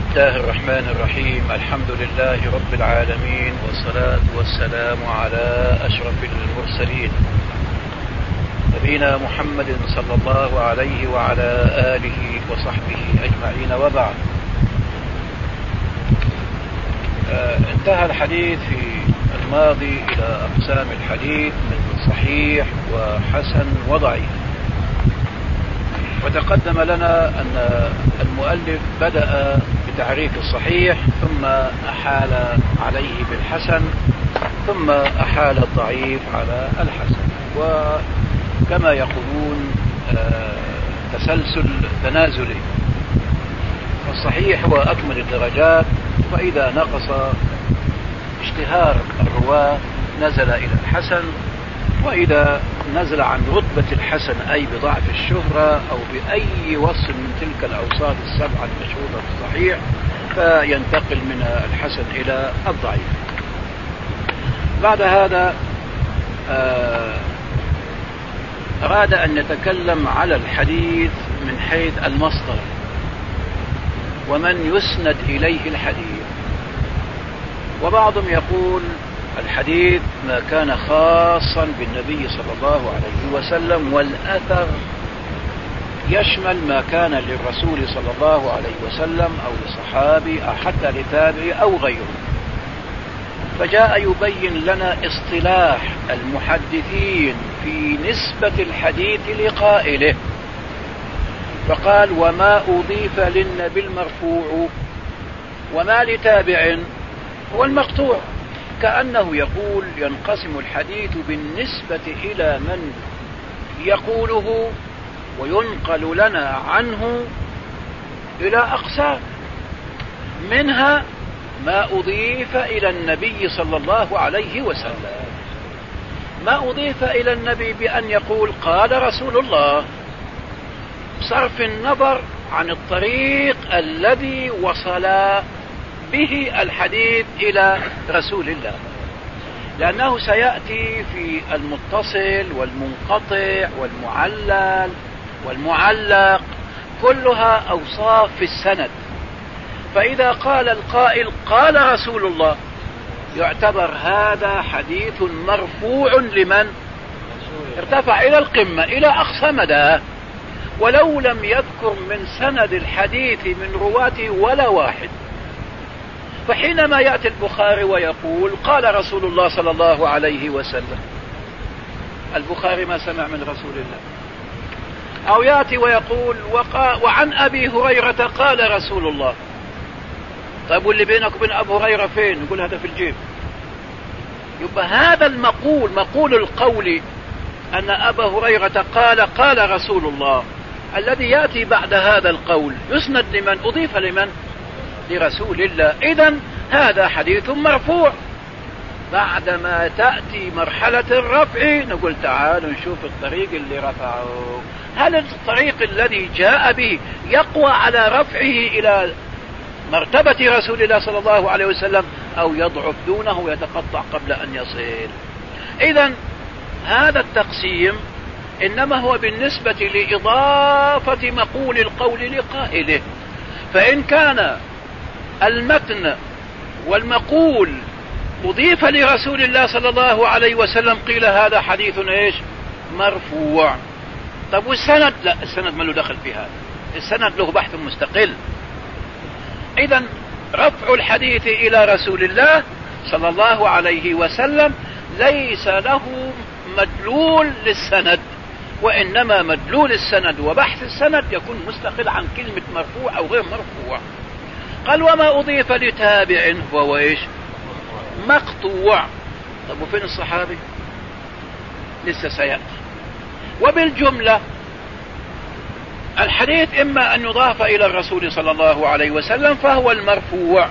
الله الرحمن الرحيم. الحمد لله رب العالمين، والصلاة والسلام على أشرف المرسلين نبينا محمد صلى الله عليه وعلى آله وصحبه أجمعين، وبعد. انتهى الحديث في الماضي إلى أقسام الحديث من صحيح وحسن وضعيف، وتقدم لنا أن المؤلف بدأ بتعريف الصحيح، ثم أحال عليه بالحسن، ثم أحال الضعيف على الحسن، وكما يقولون تسلسل تنازلي. الصحيح هو أكمل الدرجات، وإذا نقص اشتهار الرواة نزل إلى الحسن، وإذا نزل عن رتبة الحسن أي بضعف الشهرة أو بأي وصف من تلك الأوصاف السبعة المشهورة في الصحيح فينتقل من الحسن إلى الضعيف. بعد هذا أراد أن يتكلم على الحديث من حيث المصدر ومن يسند إليه الحديث. وبعضهم يقول الحديث ما كان خاصا بالنبي صلى الله عليه وسلم، والأثر يشمل ما كان للرسول صلى الله عليه وسلم أو لصحابي أو حتى لتابعي أو غيره. فجاء يبين لنا اصطلاح المحدثين في نسبة الحديث لقائله، فقال: وما أضيف للنبي المرفوع وما لتابع هو المقطوع. كأنه يقول ينقسم الحديث بالنسبة إلى من يقوله وينقل لنا عنه إلى أقسام، منها ما أضيف إلى النبي صلى الله عليه وسلم. ما أضيف إلى النبي بأن يقول قال رسول الله، بصرف النظر عن الطريق الذي وصل به الحديث إلى رسول الله، لأنه سيأتي في المتصل والمنقطع والمعلل والمعلق، كلها أوصاف في السند. فإذا قال القائل قال رسول الله يعتبر هذا حديث مرفوع لمن ارتفع إلى القمة إلى أقصى مدى، ولو لم يذكر من سند الحديث من رواته ولا واحد. فحينما يأتي البخاري ويقول قال رسول الله صلى الله عليه وسلم، البخاري ما سمع من رسول الله. أو يأتي ويقول وعن أبي هريرة قال رسول الله. طيب واللي بينك وبين أبو هريرة فين؟ يقول هذا في الجيب. يبقى هذا المقول، مقول القول أن أبا هريرة قال رسول الله، الذي يأتي بعد هذا القول يسند لمن؟ أضيف لمن؟ لرسول الله. إذن هذا حديث مرفوع. بعدما تأتي مرحلة الرفع نقول تعالوا نشوف الطريق اللي رفعه، هل الطريق الذي جاء به يقوى على رفعه إلى مرتبة رسول الله صلى الله عليه وسلم أو يضعف دونه ويتقطع قبل أن يصل. إذن هذا التقسيم إنما هو بالنسبة لإضافة مقول القول لقائله. فإن كان المتن والمقول أضيف لرسول الله صلى الله عليه وسلم قيل هذا حديث إيش؟ مرفوع. طب والسند؟ لا، السند ما له دخل في هذا، السند له بحث مستقل. إذن رفع الحديث إلى رسول الله صلى الله عليه وسلم ليس له مدلول للسند، وإنما مدلول السند وبحث السند يكون مستقل عن كلمة مرفوع أو غير مرفوع. قال وما أضيف لتابع هو إيش؟ مقطوع. طب وفين الصحابي؟ لسه سيأتي. وبالجملة الحديث إما أن يضاف إلى الرسول صلى الله عليه وسلم فهو المرفوع،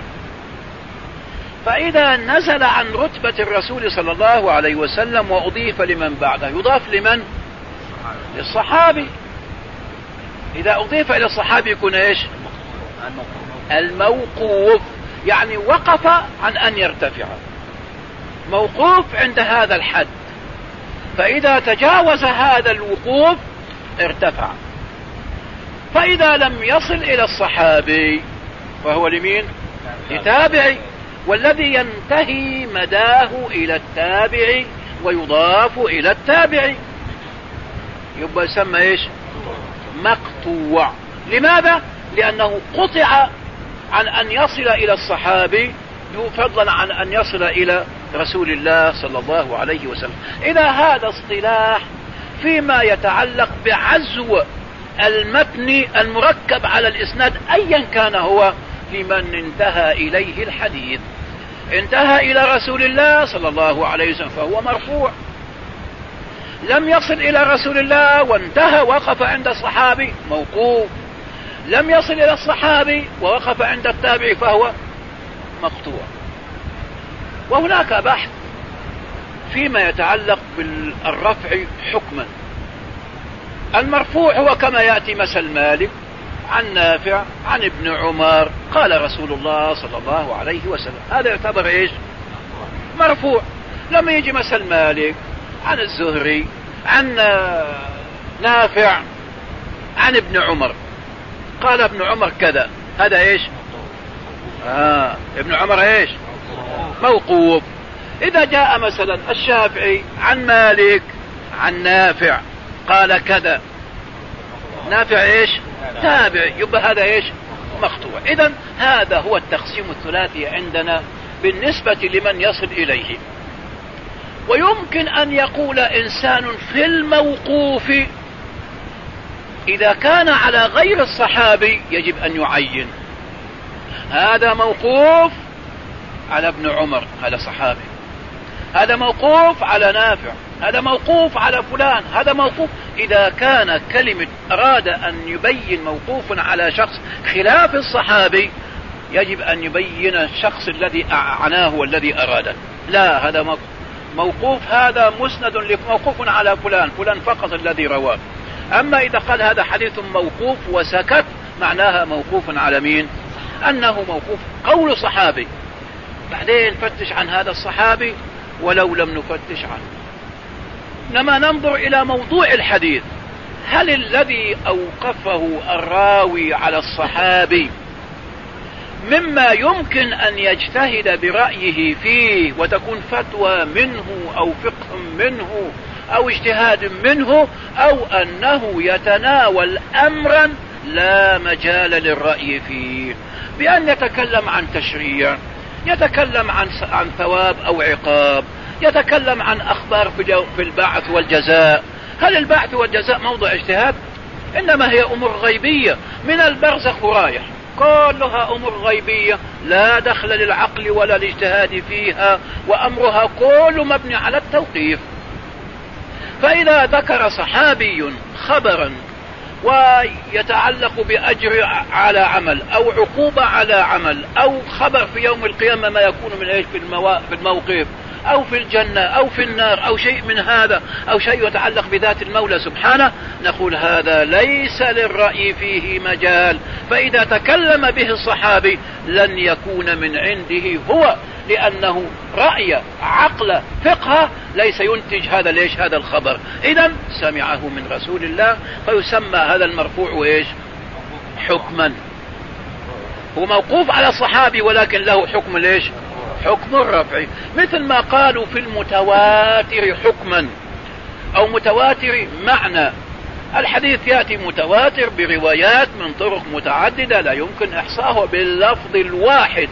فإذا نزل عن رتبة الرسول صلى الله عليه وسلم وأضيف لمن بعده يضاف لمن؟ للصحابي. إذا أضيف إلى الصحابي يكون إيش؟ الموقوف، يعني وقف عن أن يرتفع، موقوف عند هذا الحد، فإذا تجاوز هذا الوقوف ارتفع. فإذا لم يصل إلى الصحابي فهو لمين؟ لتابعي، والذي ينتهي مداه إلى التابع ويضاف إلى التابع يبقى يسمى إيش؟ مقطوع. لماذا؟ لأنه قطع عن أن يصل إلى الصحابي فضلا عن أن يصل إلى رسول الله صلى الله عليه وسلم. إذا هذا اصطلاح فيما يتعلق بعزو المتن المركب على الإسناد أيا كان هو لمن انتهى إليه الحديث. انتهى إلى رسول الله صلى الله عليه وسلم فهو مرفوع. لم يصل إلى رسول الله وانتهى وقف عند الصحابي موقوف. لم يصل إلى الصحابي ووقف عند التابع فهو مقطوع. وهناك بحث فيما يتعلق بالرفع حكما. المرفوع هو كما يأتي مثل مالك عن نافع عن ابن عمر قال رسول الله صلى الله عليه وسلم، هذا يعتبر ايش؟ مرفوع. لما يجي مثل مالك عن الزهري عن نافع عن ابن عمر قال ابن عمر كذا، هذا ايش؟ ابن عمر ايش؟ موقوف. اذا جاء مثلا الشافعي عن مالك عن نافع قال كذا، نافع ايش؟ تابع، يبقى هذا ايش؟ مقطوع. اذا هذا هو التقسيم الثلاثي عندنا بالنسبة لمن يصل اليه. ويمكن ان يقول انسان في الموقوف اذا كان على غير الصحابي يجب ان يعين هذا موقوف على ابن عمر، هذا صحابي، هذا موقوف على نافع، هذا موقوف على فلان، هذا موقوف. إذا كان كلمة أراد أن يبين موقوف على شخص خلاف الصحابي يجب أن يبين الشخص الذي أعناه والذي أراده. لا، هذا موقوف، هذا مسند لموقوف على فلان، فلان فقط الذي رواه. أما إذا قال هذا حديث موقوف وسكت معناها موقوف على مين؟ أنه موقوف قول صحابي. بعدين فتش عن هذا الصحابي ولو لم نفتش عنه. إنما ننظر إلى موضوع الحديث، هل الذي أوقفه الراوي على الصحابي مما يمكن أن يجتهد برأيه فيه وتكون فتوى منه أو فقه منه أو اجتهاد منه، أو أنه يتناول أمرا لا مجال للرأي فيه، بأن يتكلم عن تشريع، يتكلم عن ثواب أو عقاب، يتكلم عن أخبار في البعث والجزاء. هل البعث والجزاء موضع اجتهاد؟ إنما هي أمور غيبية من البرزخ ورايح، كلها أمور غيبية لا دخل للعقل ولا الاجتهاد فيها، وأمرها كله مبني على التوقيف. فإذا ذكر صحابي خبرا ويتعلق بأجر على عمل أو عقوبة على عمل أو خبر في يوم القيامة ما يكون من ايش في الموقف أو في الجنة أو في النار أو شيء من هذا أو شيء يتعلق بذات المولى سبحانه، نقول هذا ليس للرأي فيه مجال. فإذا تكلم به الصحابي لن يكون من عنده هو، لأنه رأي عقل فقه ليس ينتج هذا ليش هذا الخبر. إذن سمعه من رسول الله فيسمى هذا المرفوع وإيش؟ حكما. هو موقوف على الصحابي ولكن له حكم ليش؟ حكم الرفع. مثل ما قالوا في المتواتر حكما أو متواتر معنى. الحديث يأتي متواتر بروايات من طرق متعددة لا يمكن إحصاؤه باللفظ الواحد،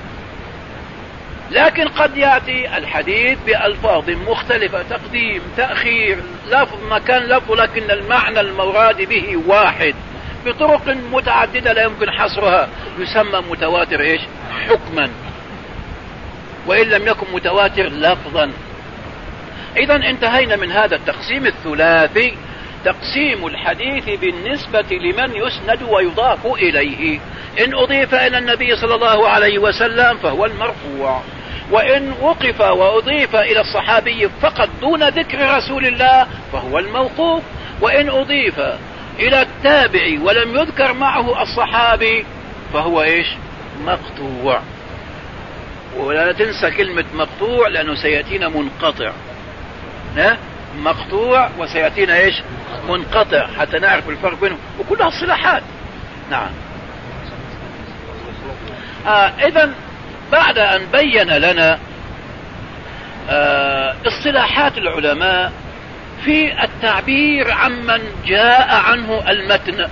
لكن قد يأتي الحديث بألفاظ مختلفة، تقديم تأخير لفظ مكان لفظ، لكن المعنى المراد به واحد بطرق متعددة لا يمكن حصرها، يسمى متواتر إيش؟ حكما، وإن لم يكن متواتر لفظا. إذا انتهينا من هذا التقسيم الثلاثي، تقسيم الحديث بالنسبة لمن يسند ويضاف إليه. إن أضيف إلى النبي صلى الله عليه وسلم فهو المرفوع، وإن وقف وأضيف إلى الصحابي فقط دون ذكر رسول الله فهو الموقوف، وإن أضيف إلى التابع ولم يذكر معه الصحابي فهو إيش؟ مقطوع. ولا تنسى كلمة مقطوع لأنه سيأتينا منقطع، مقطوع وسيأتينا إيش؟ منقطع، حتى نعرف الفرق بينهم، وكلها الصلاحات. نعم. إذن بعد أن بين لنا اصطلاحات العلماء في التعبير عمن جاء عنه المتن،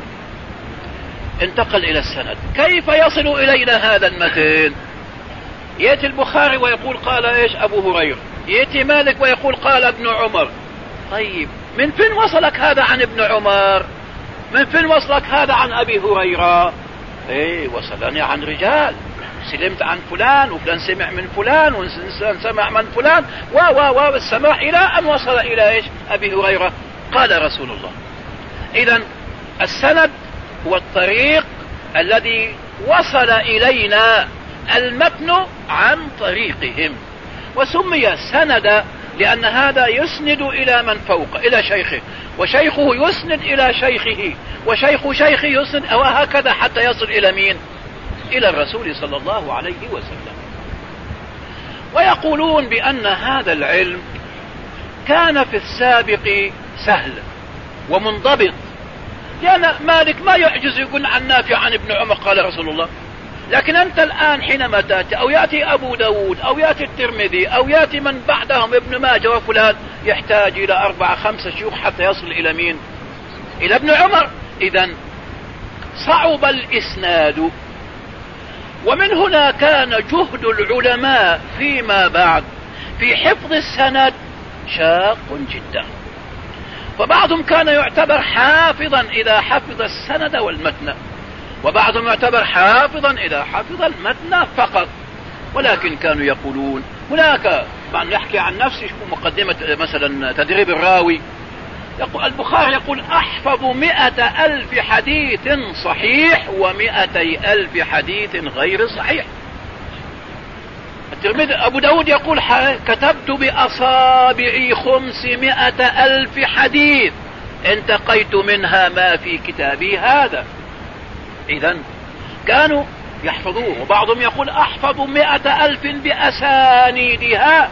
انتقل إلى السند. كيف يصل إلينا هذا المتن؟ يأتي البخاري ويقول قال إيش أبو هريرة، يأتي مالك ويقول قال ابن عمر. طيب من فين وصلك هذا عن ابن عمر؟ من فين وصلك هذا عن أبي هريرة؟ وصلني عن رجال، سلمت عن فلان وفلان سمع من فلان وفلان سمع من فلان والسماع إلى أن وصل إلى إيش أبي هريرة قال رسول الله. إذن السند هو الطريق الذي وصل إلينا المتن عن طريقهم، وسمي سند لأن هذا يسند إلى من فوق إلى شيخه، وشيخه يسند إلى شيخه، وشيخ شيخه يسند، وهكذا حتى يصل إلى مين؟ إلى الرسول صلى الله عليه وسلم. ويقولون بأن هذا العلم كان في السابق سهل ومنضبط، لأن مالك ما يعجز يقول عن نافع عن ابن عمر قال رسول الله. لكن أنت الآن حينما تأتي أو يأتي أبو داود أو يأتي الترمذي أو يأتي من بعدهم ابن ماجه وفلان، يحتاج إلى 4-5 شيوخ حتى يصل إلى مين؟ إلى ابن عمر. إذن صعب الإسناد، ومن هنا كان جهد العلماء فيما بعد في حفظ السند شاق جدا. فبعضهم كان يعتبر حافظا إذا حفظ السند والمتن، وبعضهم يعتبر حافظا إذا حفظ المتن فقط. ولكن كانوا يقولون هناك، طبعا يحكي عن نفسه في مقدمة مثلا تدريب الراوي، يقول البخاري يقول أحفظ 100,000 حديث صحيح و200,000 حديث غير صحيح. الترمذي أبو داود يقول كتبت بأصابعي 500,000 حديث انتقيت منها ما في كتابي هذا. إذن كانوا يحفظوه. وبعضهم يقول أحفظ 100,000 بأسانيدها،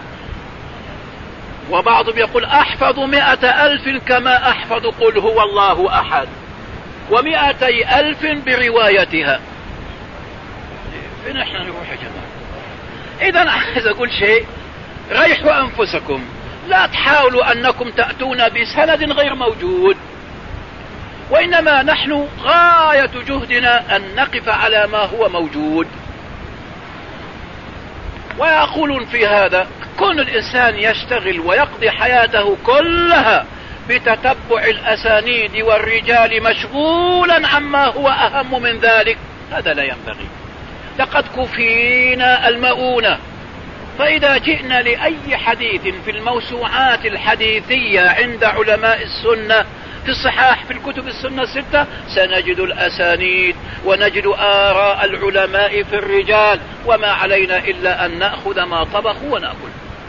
وبعضهم يقول أحفظ 100,000 كما أحفظ قل هو الله أحد، و200,000 بروايتها. فين احنا نروح يا جماعة؟ إذن عايز أقول شيء، ريحوا أنفسكم، لا تحاولوا أنكم تأتون بسند غير موجود، وإنما نحن غاية جهدنا أن نقف على ما هو موجود. ويقولون في هذا كون الإنسان يشتغل ويقضي حياته كلها بتتبع الأسانيد والرجال مشغولا عما هو أهم من ذلك، هذا لا ينبغي. لقد كفينا المؤونة. فإذا جئنا لأي حديث في الموسوعات الحديثية عند علماء السنة في الصحاح في الكتب السنة 6 سنجد الأسانيد ونجد آراء العلماء في الرجال، وما علينا إلا أن نأخذ ما طبخوا ونأكل.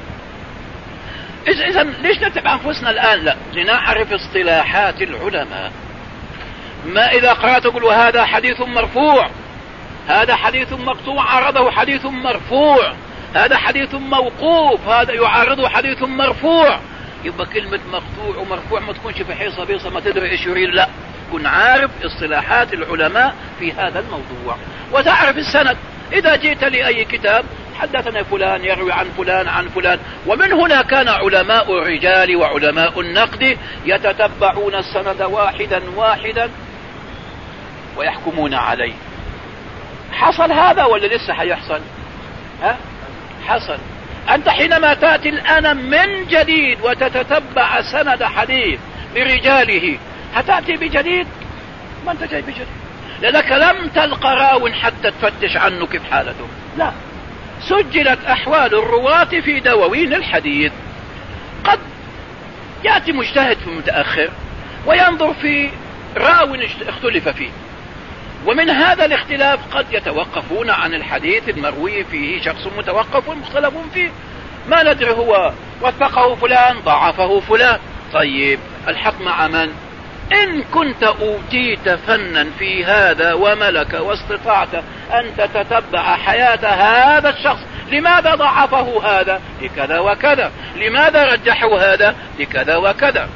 إذن ليش نتبع أنفسنا الآن؟ لا، لنعرف اصطلاحات العلماء. ما إذا قرأت تقول هذا حديث مرفوع، هذا حديث مقطوع عرضه حديث مرفوع، هذا حديث موقوف هذا يعارضه حديث مرفوع، يبقى كلمة مقطوع ومرفوع ما تكونش في حيصة بيصة ما تدري ايش يريد. لا، كن عارف اصطلاحات العلماء في هذا الموضوع، وتعرف السند. إذا جئت لأي كتاب حدثنا فلان يروي عن فلان عن فلان. ومن هنا كان علماء الرجال وعلماء النقد يتتبعون السند واحدا واحدا ويحكمون عليه. حصل هذا ولا لسه حيحصل؟ حصل. أنت حينما تأتي الآن من جديد وتتتبع سند حديث برجاله هتأتي بجديد؟ ما أنت جاي بجديد، لأنك لم تلقى راو حتى تفتش عنه كيف حالته. لا، سجلت أحوال الرواة في دواوين الحديث. قد يأتي مجتهد في متأخر وينظر في راو اختلف فيه، ومن هذا الاختلاف قد يتوقفون عن الحديث المروي فيه شخص متوقف مختلف فيه، ما ندري هو وثقه فلان ضعفه فلان. طيب الحق مع من؟ إن كنت أوتيت فنا في هذا وملك واستطعت أن تتتبع حياة هذا الشخص، لماذا ضعفه هذا؟ لكذا وكذا. لماذا رجحوا هذا؟ لكذا وكذا.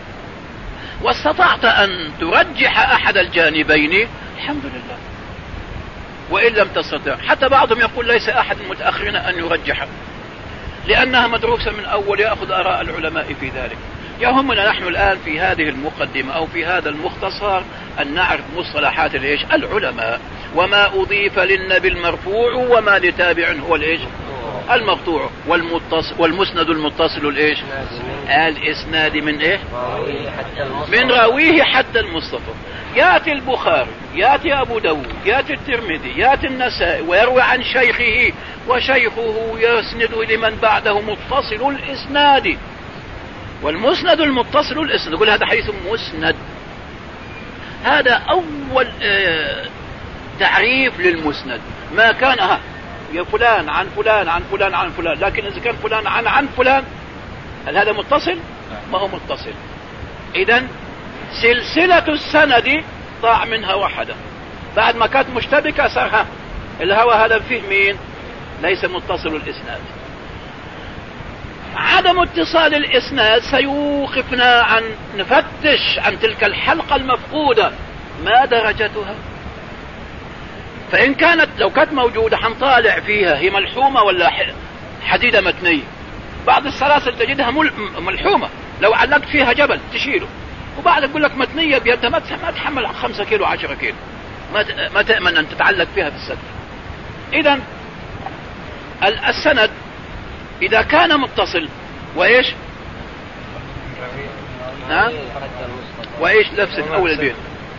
واستطعت أن ترجح أحد الجانبين، الحمد لله. وإن لم تستطع. حتى بعضهم يقول ليس أحد متأخرين أن يرجح لأنها مدروسة من أول، يأخذ آراء العلماء في ذلك. يهمنا نحن الآن في هذه المقدمة أو في هذا المختصر أن نعرف مصطلحات العلماء، وما أضيف للنبي المرفوع وما لتابع هو المقطوع، والمسند المتصل الإسناد من من راويه حتى المصطفى. يأتي البخاري، يأتي أبو داود، يأتي الترمذي، يأتي النسائي ويروي عن شيخه، وشيخه يسند لمن بعده متصل الإسناد. والمسند المتصل الإسناد يقول هذا حديث مسند. هذا أول تعريف للمسند. ما كان يا فلان عن فلان عن فلان عن فلان، لكن إذا كان فلان عن فلان هل هذا متصل؟ ما هو متصل. إذن سلسلة السند ضاع منها واحدة، بعد ما كانت مشتبكة صار الهوى هذا فيه مين؟ ليس متصل الإسناد. عدم اتصال الإسناد سيوقفنا عن نفتش عن تلك الحلقة المفقودة ما درجتها. فإن كانت لو كانت موجودة حنطالع فيها هي ملحومة ولا حديدة متنية. بعض السلاسل تجدها ملحومة، لو علقت فيها جبل تشيله، وبعد يقول لك متنية بيدها ما تحمل 5 كيلو 10 كيلو، ما تأمن أن تتعلق فيها في السد. إذن السند إذا كان متصل وإيش نعم وإيش نفس أول البيت.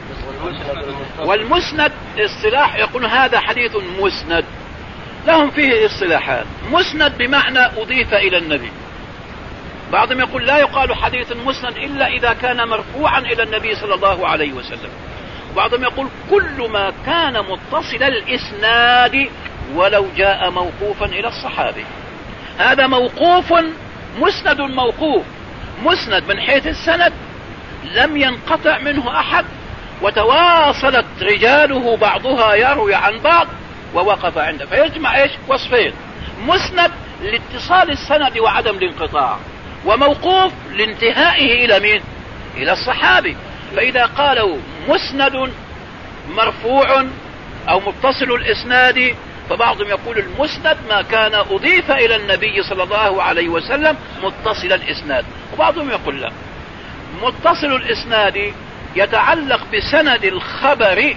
والمسند اصطلاح يقول هذا حديث مسند. لهم فيه اصطلاحات. مسند بمعنى أضيف إلى النبي. بعضهم يقول لا يقال حديث مسند إلا إذا كان مرفوعا إلى النبي صلى الله عليه وسلم. وبعضهم يقول كل ما كان متصل الإسناد ولو جاء موقوفا إلى الصحابي. هذا موقوف، مسند موقوف، مسند من حيث السند لم ينقطع منه أحد، وتواصلت رجاله بعضها يروي عن بعض ووقف عنده، فيجمع وصفين: مسند لاتصال السند وعدم الانقطاع، وموقوف لانتهائه إلى مين؟ إلى الصحابي. فإذا قالوا مسند مرفوع أو متصل الإسناد، فبعضهم يقول المسند ما كان أضيف إلى النبي صلى الله عليه وسلم متصل الإسناد. وبعضهم يقول لا، متصل الإسناد يتعلق بسند الخبر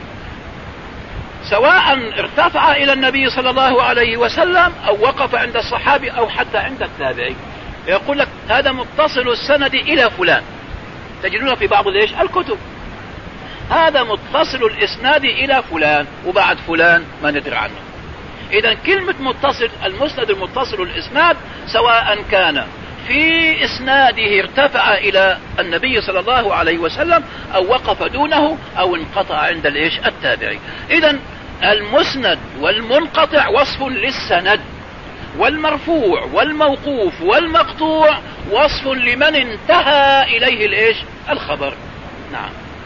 سواء ارتفع إلى النبي صلى الله عليه وسلم أو وقف عند الصحابي أو حتى عند التابعي. يقول لك هذا متصل السند إلى فلان، تجدونه في بعض الكتب، هذا متصل الإسناد إلى فلان، وبعد فلان ما ندري عنه. إذن كلمة متصل، المسند المتصل الإسناد سواء كان في إسناده ارتفع إلى النبي صلى الله عليه وسلم أو وقف دونه أو انقطع عند التابعي. إذن المسند والمنقطع وصف للسند، والمرفوع والموقوف والمقطوع وصف لمن انتهى إليه الخبر. نعم.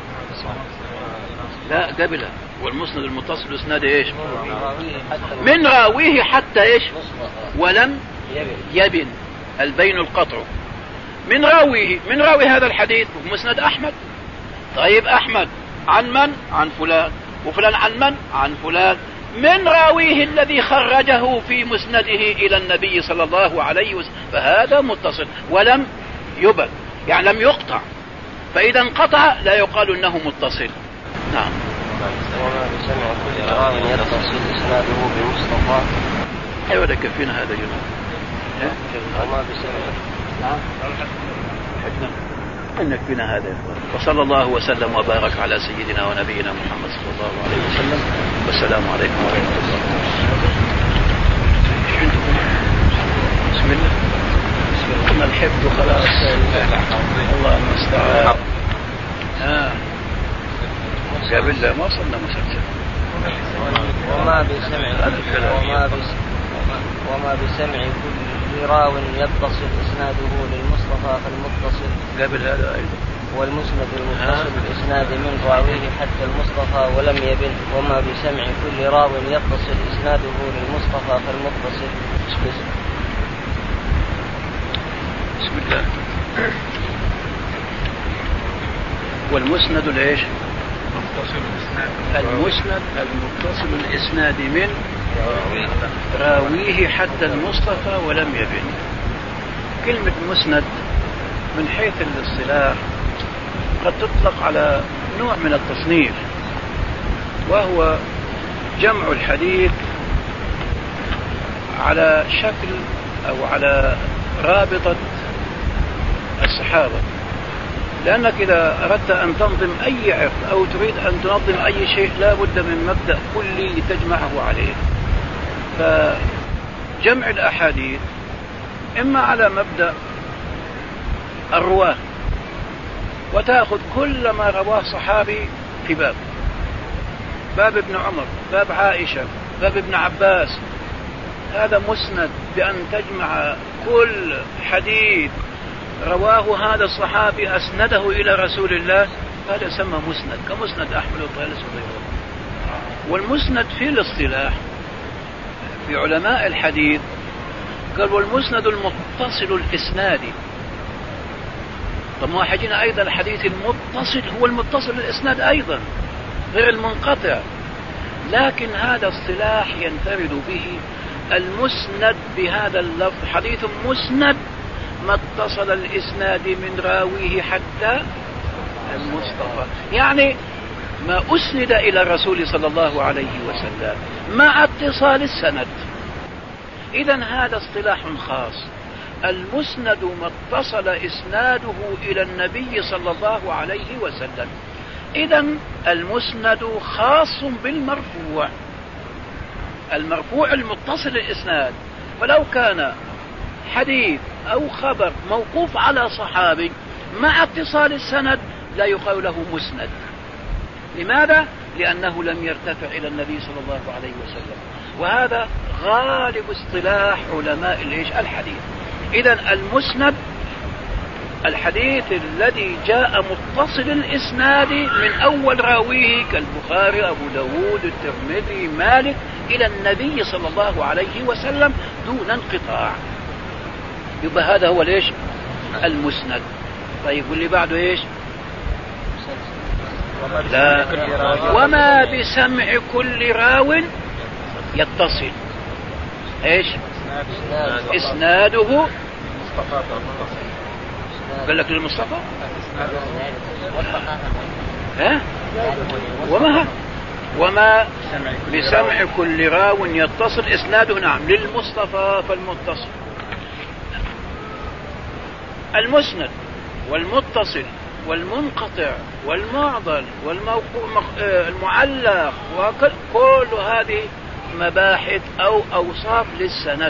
لا قبله. والمسند المتصل الإسناد من راويه حتى ولم يبن، البين القطع. من راوي هذا الحديث مسند أحمد. طيب أحمد عن من؟ عن فلان. وفلان عن من؟ عن فلان. من راويه الذي خرجه في مسنده إلى النبي صلى الله عليه وسلم، فهذا متصل ولم يبن، يعني لم يقطع. فإذا انقطع لا يقال إنه متصل. نعم. وما بسمع كل راو يتصل إسناده بالمصطفى. أيوة كفينا هذا جنة. وما بسمع. نعم. إنك بنا هذا. وصلى الله وسلم وبارك على سيدنا ونبينا محمد صلى الله عليه وسلم. والسلام عليكم ورحمة الله. بسم الله. كنا الحفظ خلاص. الله المستعان. قبل ما صلنا مسلسل. وما بسمع كل راو يتصل إسناده للمصطفى فالمتصل. قبل هذا أيضا. والمسند المتصل الإسناد من راويه حتى المصطفى ولم يبن. وما بسمع كل راو يتصل إسناده للمصطفى فالمتصل. بسم الله. والمسند المسند المتصل الإسناد من راويه حتى المصطفى ولم يبن. كلمة مسند من حيث الاصطلاح قد تطلق على نوع من التصنيف، وهو جمع الحديث على شكل أو على رابطة الصحابة، لأنك إذا أردت أن تنظم أي عقد أو تريد أن تنظم أي شيء لا بد من مبدأ كلي تجمعه عليه. فجمع الأحاديث إما على مبدأ الرواة، وتأخذ كل ما رواه صحابي في باب ابن عمر، باب عائشة، باب ابن عباس، هذا مسند، بأن تجمع كل حديث رواه هذا الصحابي أسنده إلى رسول الله، هذا يسمى مسند، كمسند أحمد وطيالس وغيره. والمسند في الاصطلاح في علماء الحديث قال والمسند المتصل الإسنادي. طب ما حجينا أيضا الحديث المتصل هو المتصل الإسناد أيضا غير المنقطع، لكن هذا اصطلاح ينفرد به المسند بهذا اللفظ، حديث مسند ما اتصل الإسناد من راويه حتى المصطفى، يعني ما أسند إلى الرسول صلى الله عليه وسلم مع اتصال السند. إذن هذا اصطلاح خاص، المسند ما اتصل إسناده إلى النبي صلى الله عليه وسلم. إذن المسند خاص بالمرفوع، المرفوع المتصل الإسناد. فلو كان حديث أو خبر موقوف على صحابي مع اتصال السند لا يقال له مسند. لماذا؟ لأنه لم يرتفع إلى النبي صلى الله عليه وسلم، وهذا غالب اصطلاح علماء الحديث. إذن المسند الحديث الذي جاء متصل الإسناد من أول راويه كالبخاري، أبو داود، الترمذي، مالك، إلى النبي صلى الله عليه وسلم دون انقطاع، يبقى هذا هو ليش المسند. طيب واللي بعده ايش؟ لا، وما بسمع كل راو يتصل ايش؟ اسناده قال لك للمصطفى ها؟ وما بسمع كل راو يتصل اسناده نعم للمصطفى. فالمتصل المسند والمتصل والمنقطع والمعضل والمعلق وكل هذه مباحث أو أوصاف للسند.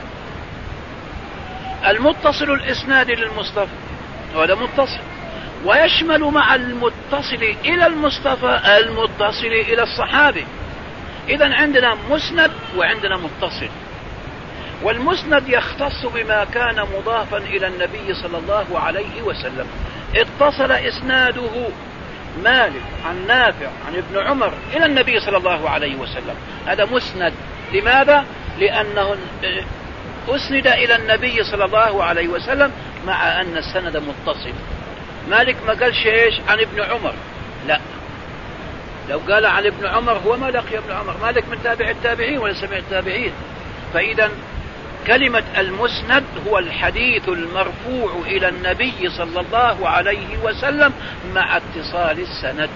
المتصل الإسناد للمصطفى هذا متصل، ويشمل مع المتصل إلى المصطفى المتصل إلى الصحابي. إذن عندنا مسند وعندنا متصل، والمسند يختص بما كان مضافا إلى النبي صلى الله عليه وسلم، اتصل إسناده مالك عن نافع عن ابن عمر إلى النبي صلى الله عليه وسلم، هذا مسند. لماذا؟ لأنه أسند إلى النبي صلى الله عليه وسلم مع أن السند متصل. مالك ما قالش إيش عن ابن عمر، لا، لو قال عن ابن عمر هو ما لقي ابن عمر، مالك من تابع التابعين ولا سمع التابعين. فإذا كلمة المسند هو الحديث المرفوع إلى النبي صلى الله عليه وسلم مع اتصال السند.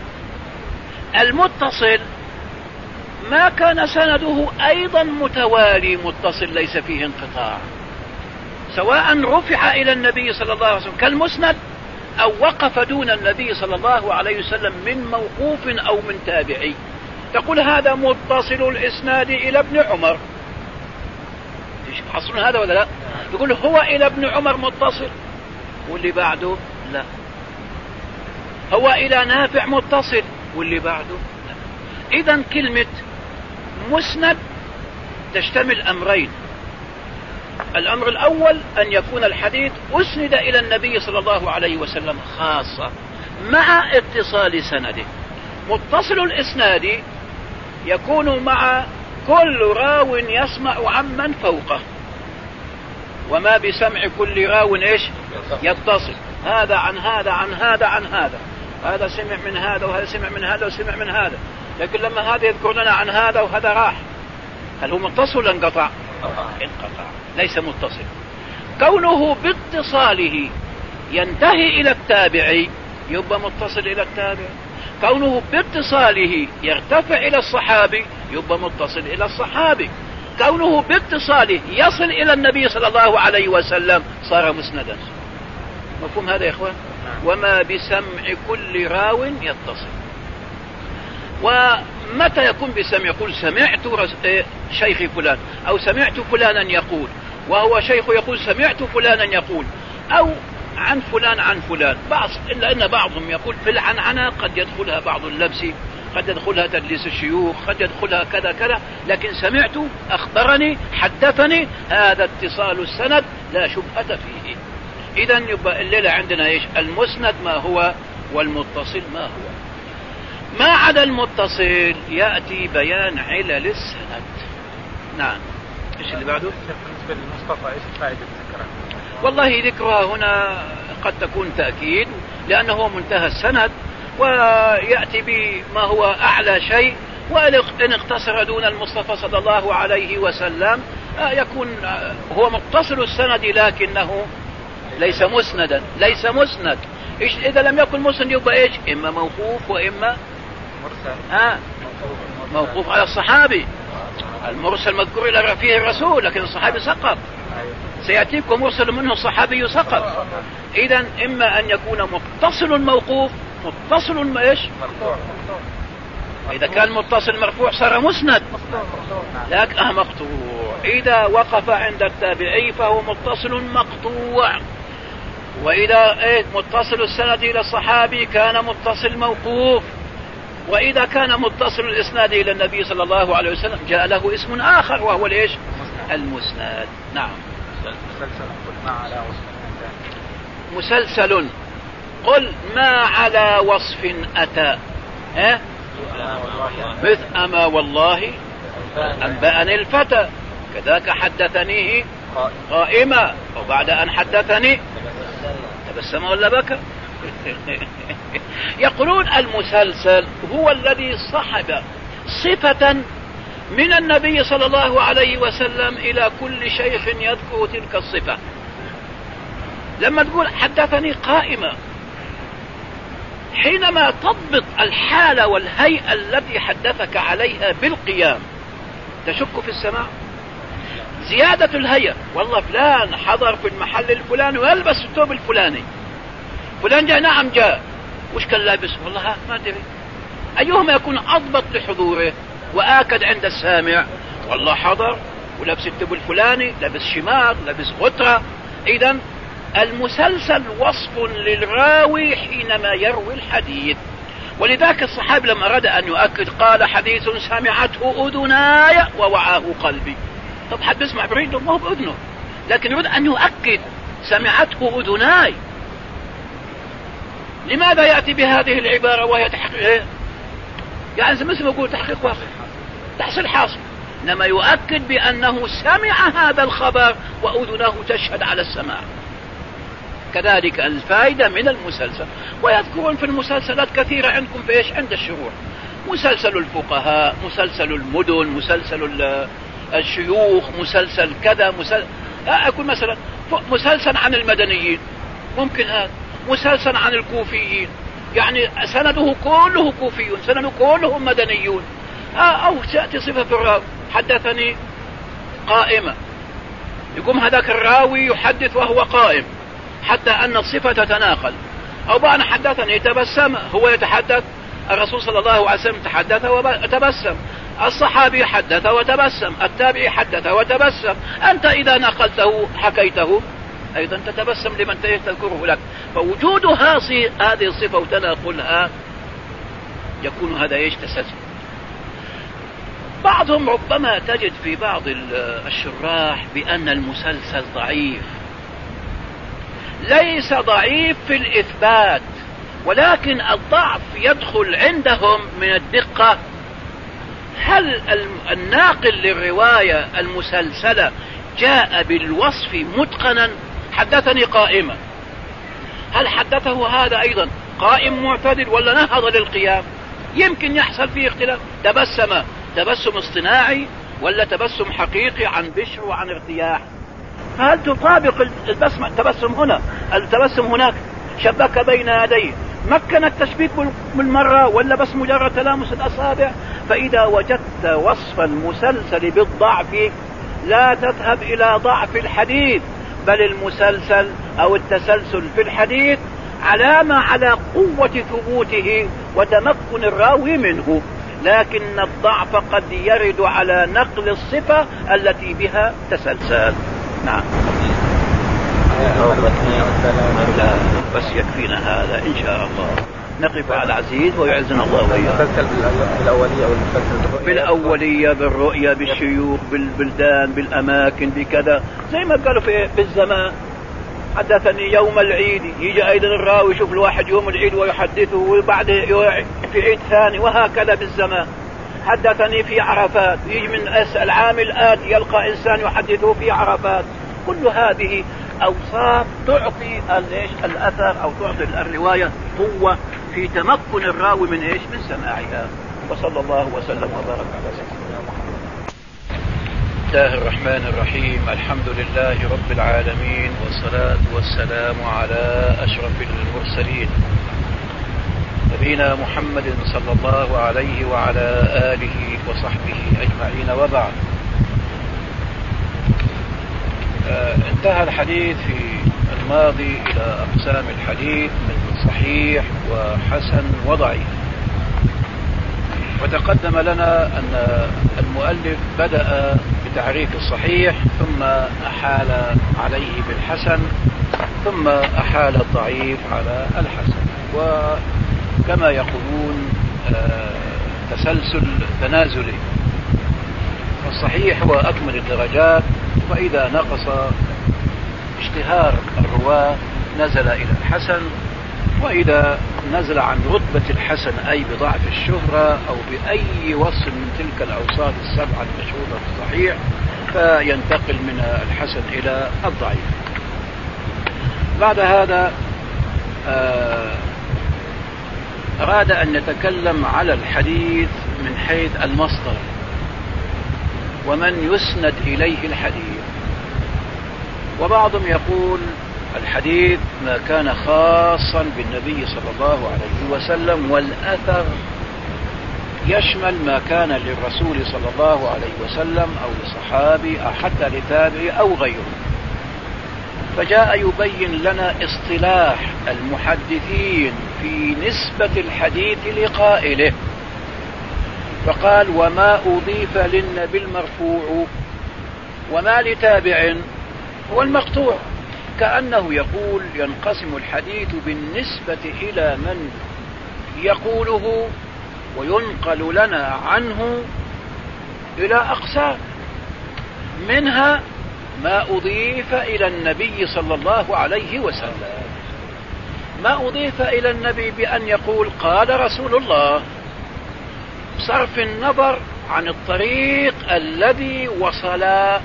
المتصل ما كان سنده أيضا متوالي متصل ليس فيه انقطاع، سواء رفع إلى النبي صلى الله عليه وسلم كالمسند أو وقف دون النبي صلى الله عليه وسلم من موقوف أو من تابعي، تقول هذا متصل الإسناد إلى ابن عمر، حصلون هذا ولا لا؟ يقول هو إلى ابن عمر متصل، واللي بعده لا. هو إلى نافع متصل، واللي بعده لا. إذن كلمة مسند تشتمل أمرين، الأمر الأول أن يكون الحديث أسند إلى النبي صلى الله عليه وسلم خاصة مع اتصال سنده. متصل الإسناد يكون مع كل راو يسمع عمن فوقه، وما بسمع كل راو ايش يتصل، هذا عن هذا عن هذا عن هذا. هذا سمع من هذا وهذا سمع من هذا وسمع من هذا، لكن لما هذا يذكر لنا عن هذا وهذا راح، هل هو متصل ولا انقطع؟ انقطع، ليس متصل. كونه باتصاله ينتهي إلى التابعي يبقى متصل إلى التابع، كونه باتصاله يرتفع إلى الصحابي يبقى متصل إلى الصحابي، كونه باتصاله يصل إلى النبي صلى الله عليه وسلم صار مسندا. مفهوم هذا يا إخوان؟ وما بسمع كل راو يتصل. ومتى يكون بسمع؟ يقول سمعت شيخي فلان، أو سمعت فلانا يقول، وهو شيخ يقول سمعت فلانا يقول، أو عن فلان عن فلان. إلا أن بعضهم يقول في العنعنة قد يدخلها بعض اللبس، قد يدخلها تدليس الشيوخ، قد يدخلها كذا كذا، لكن سمعت أخبرني حدثني، هذا اتصال السند لا شبهة فيه. إذن يبقى الليلة عندنا إيش؟ المسند ما هو والمتصل ما هو. ما عدا المتصل يأتي بيان علل السند. نعم. إيش اللي بعده؟ بالنسبة للمصطفى إيش الفائدة ذكرها؟ والله ذكرها هنا قد تكون تأكيد، لأنه منتهى السند ويأتي بما هو أعلى شيء، وإن اقتصر دون المصطفى صلى الله عليه وسلم يكون هو متصل السند لكنه ليس مسندا، ليس مسند. إيش إذا لم يكن مسند يبقى إيش؟ إما موقوف وإما مرسل. موقوف على الصحابي. المرسل مذكور إلى فيه الرسول، لكن الصحابي سقط. سيأتيكم مرسل منه الصحابي سقط. إذن إما أن يكون متصل موقوف، متصل إيش؟ إذا كان متصل مرفوع صار مسند، لكن مقطوع. إذا وقف عند التابعي فهو متصل مقطوع. وإذا متصل السند إلى الصحابي كان متصل موقوف. وإذا كان متصل الإسناد إلى النبي صلى الله عليه وسلم جاء له اسم آخر وهو الإيش؟ المسند. نعم. مسلسل قل ما على وصف أتى مثل أما والله أنبأني الفتى كذاك حدثنيه قائما، وبعد أن حدثني تبسم ولا بكى. يقولون المسلسل هو الذي صحب صفة من النبي صلى الله عليه وسلم إلى كل شيخ يذكر تلك الصفة. لما تقول حدثني قائمة، حينما تضبط الحالة والهيئة التي حدثك عليها بالقيام تشك في السماع. زيادة الهيئة، والله فلان حضر في المحل الفلاني ويلبس الثوب الفلاني، فلان جاء، نعم جاء، وش كان لابس؟ والله ما أدري. أيهما يكون أضبط لحضوره وآكد عند السامع؟ والله حضر ولبس الثوب الفلاني، لبس شمار، لبس غترة. إذن المسلسل وصف للراوي حينما يروي الحديث. ولذلك الصحابي لما أراد أن يؤكد قال حديث سمعته أذناي ووعاه قلبي. طب حد بيسمع بريده ما هو بأذنه، لكن يريد أن يؤكد سمعته أذناي. لماذا يأتي بهذه العبارة وهي تحقيق؟ يعني مثل ما يقول تحقيق واقع، تحصيل حاصل، إنما يؤكد بأنه سمع هذا الخبر وأذنه تشهد على السماع. كذلك الفائدة من المسلسل. ويذكرون في المسلسلات كثيرة عندكم في إيش؟ عند الشروح، مسلسل الفقهاء، مسلسل المدن، مسلسل الشيوخ، مسلسل كذا، أقول مثلا مسلسل عن المدنيين، ممكن هذا مسلسل عن الكوفيين، يعني سنده كله كوفيون، سنده كلهم مدنيون. أو تأتي صفة في الراوي حدثني قائمة، يقوم هذاك الراوي يحدث وهو قائم حتى أن الصفة تتناقل. أو بأن حدثني تبسم، هو يتحدث، الرسول صلى الله عليه وسلم تحدث وتبسم، الصحابي حدث وتبسم، التابعي حدث وتبسم. أنت إذا نقلته حكيته أيضا تتبسم لمن تذكره لك. فوجودها هذه الصفة وتناقلها يكون هذا إيش؟ تسلسل. بعضهم ربما تجد في بعض الشراح بأن المسلسل ضعيف. ليس ضعيف في الإثبات، ولكن الضعف يدخل عندهم من الدقة. هل الناقل للرواية المسلسلة جاء بالوصف متقنا؟ حدثني قائمة، هل حدثه هذا أيضا قائم معتدل ولا نهض للقيام؟ يمكن يحصل فيه اختلاف. تبسم اصطناعي ولا تبسم حقيقي عن بشر وعن ارتياح؟ هل تطابق التبسم هنا التبسم هناك؟ شبك بين يديه، مكن التشبيك بالمرة ولا بس مجرد تلامس الأصابع؟ فإذا وجدت وصف المسلسل بالضعف لا تذهب إلى ضعف الحديث، بل المسلسل أو التسلسل في الحديث علامة على قوة ثبوته وتمكن الراوي منه، لكن الضعف قد يرد على نقل الصفة التي بها تسلسل. نعم. لا بس يكفينا هذا إن شاء الله، نقف على العزيز ويعزنا الله وإياه. بالأولية بالرؤية بالشيوخ بالبلدان بالأماكن بكذا، زي ما قالوا بالزمان. حدثني يوم العيد، يجي أيضا الراوي يشوف الواحد يوم العيد ويحدثه، وبعد في عيد ثاني، وهكذا بالزمان. حدثني في عرفات، يجي من العام الآتي يلقى إنسان يحدثه في عرفات. كل هذه أوصاف تعطي الأثر أو تعطي الرواية قوة في تمكن الراوي من من سماعها. وصلى الله وسلم وبارك على سيدنا محمد. بسم الله الرحمن الرحيم. الحمد لله رب العالمين، والصلاة والسلام على أشرف المرسلين نبينا محمد صلى الله عليه وعلى آله وصحبه أجمعين، وبعد. انتهى الحديث في الماضي إلى أقسام الحديث من صحيح وحسن وضعيف، وتقدم لنا أن المؤلف بدأ بتعريف الصحيح، ثم أحال عليه بالحسن، ثم أحال الضعيف على الحسن، وكما يقولون تسلسل تنازلي. الصحيح هو أكمل الدرجات، وإذا نقص اشتهار الرواة نزل إلى الحسن، وإذا نزل عن رتبة الحسن أي بضعف الشهرة أو بأي وصف من تلك الأوصاف السبعة المشهورة في الصحيح فينتقل من الحسن إلى الضعيف. بعد هذا أراد أن يتكلم على الحديث من حيث المصدر ومن يسند إليه الحديث. وبعضهم يقول الحديث ما كان خاصا بالنبي صلى الله عليه وسلم، والأثر يشمل ما كان للرسول صلى الله عليه وسلم أو لصحابي أو حتى لتابعي أو غيره. فجاء يبين لنا اصطلاح المحدثين في نسبة الحديث لقائله، فقال وما أضيف للنبي المرفوع وما لتابع هو المقطوع، كأنه يقول ينقسم الحديث بالنسبة إلى من يقوله وينقل لنا عنه إلى أقسام، منها ما أضيف إلى النبي صلى الله عليه وسلم. ما أضيف إلى النبي بأن يقول قال رسول الله، بصرف النظر عن الطريق الذي وصل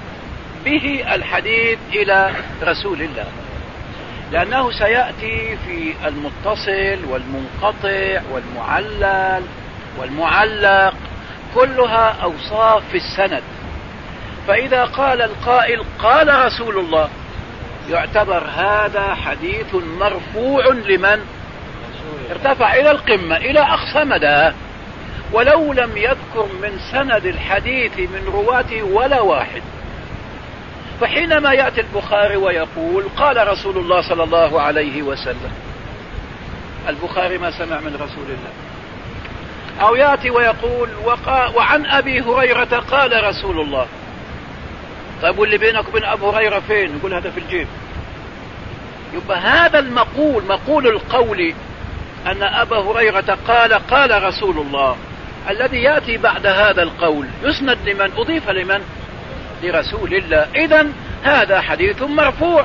به الحديث إلى رسول الله، لأنه سيأتي في المتصل والمنقطع والمعلل والمعلق، كلها أوصاف في السند. فإذا قال القائل قال رسول الله يعتبر هذا حديث مرفوع لمن ارتفع إلى القمة إلى أقصى مدى، ولو لم يذكر من سند الحديث من رواته ولا واحد. فحينما يأتي البخاري ويقول قال رسول الله صلى الله عليه وسلم، البخاري ما سمع من رسول الله. أو يأتي ويقول وعن أبي هريرة قال رسول الله. طيب واللي بينك وبين أبو هريرة فين؟ يقول هذا في الجيب. يبقى هذا المقول، مقول القول أن أبا هريرة قال رسول الله، الذي يأتي بعد هذا القول يسند لمن؟ أضيف لمن؟ لرسول الله. إذن هذا حديث مرفوع.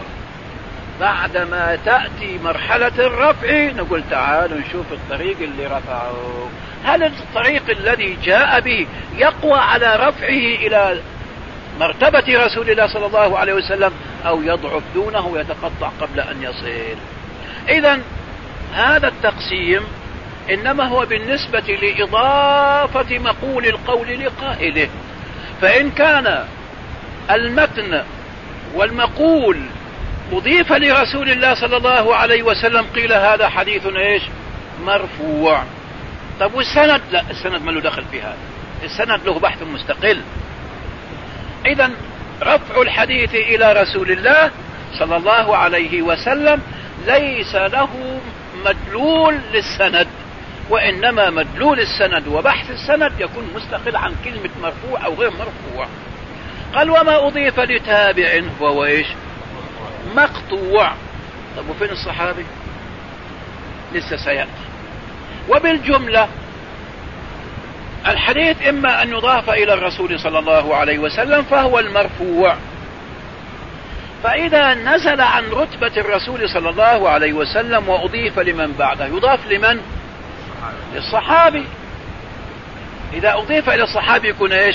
بعدما تأتي مرحلة الرفع نقول تعالوا نشوف الطريق اللي رفعه، هل الطريق الذي جاء به يقوى على رفعه إلى مرتبة رسول الله صلى الله عليه وسلم أو يضعف دونه ويتقطع قبل أن يصل. إذن هذا التقسيم إنما هو بالنسبة لإضافة مقول القول لقائله. فإن كان المتن والمقول أضيف لرسول الله صلى الله عليه وسلم قيل هذا حديث إيش؟ مرفوع. طب والسند؟ لا، السند ما له دخل في هذا، السند له بحث مستقل. إذن رفع الحديث إلى رسول الله صلى الله عليه وسلم ليس له مدلول للسند، وإنما مدلول السند وبحث السند يكون مستقل عن كلمة مرفوع أو غير مرفوع. قال وما أضيف لتابع هو إيش؟ مقطوع. طب وفين الصحابي؟ لسه سيأتي. وبالجملة الحديث إما أن يضاف إلى الرسول صلى الله عليه وسلم فهو المرفوع، فإذا نزل عن رتبة الرسول صلى الله عليه وسلم وأضيف لمن بعده يضاف لمن؟ للصحابي. إذا أضيف إلى الصحابي يكون إيش؟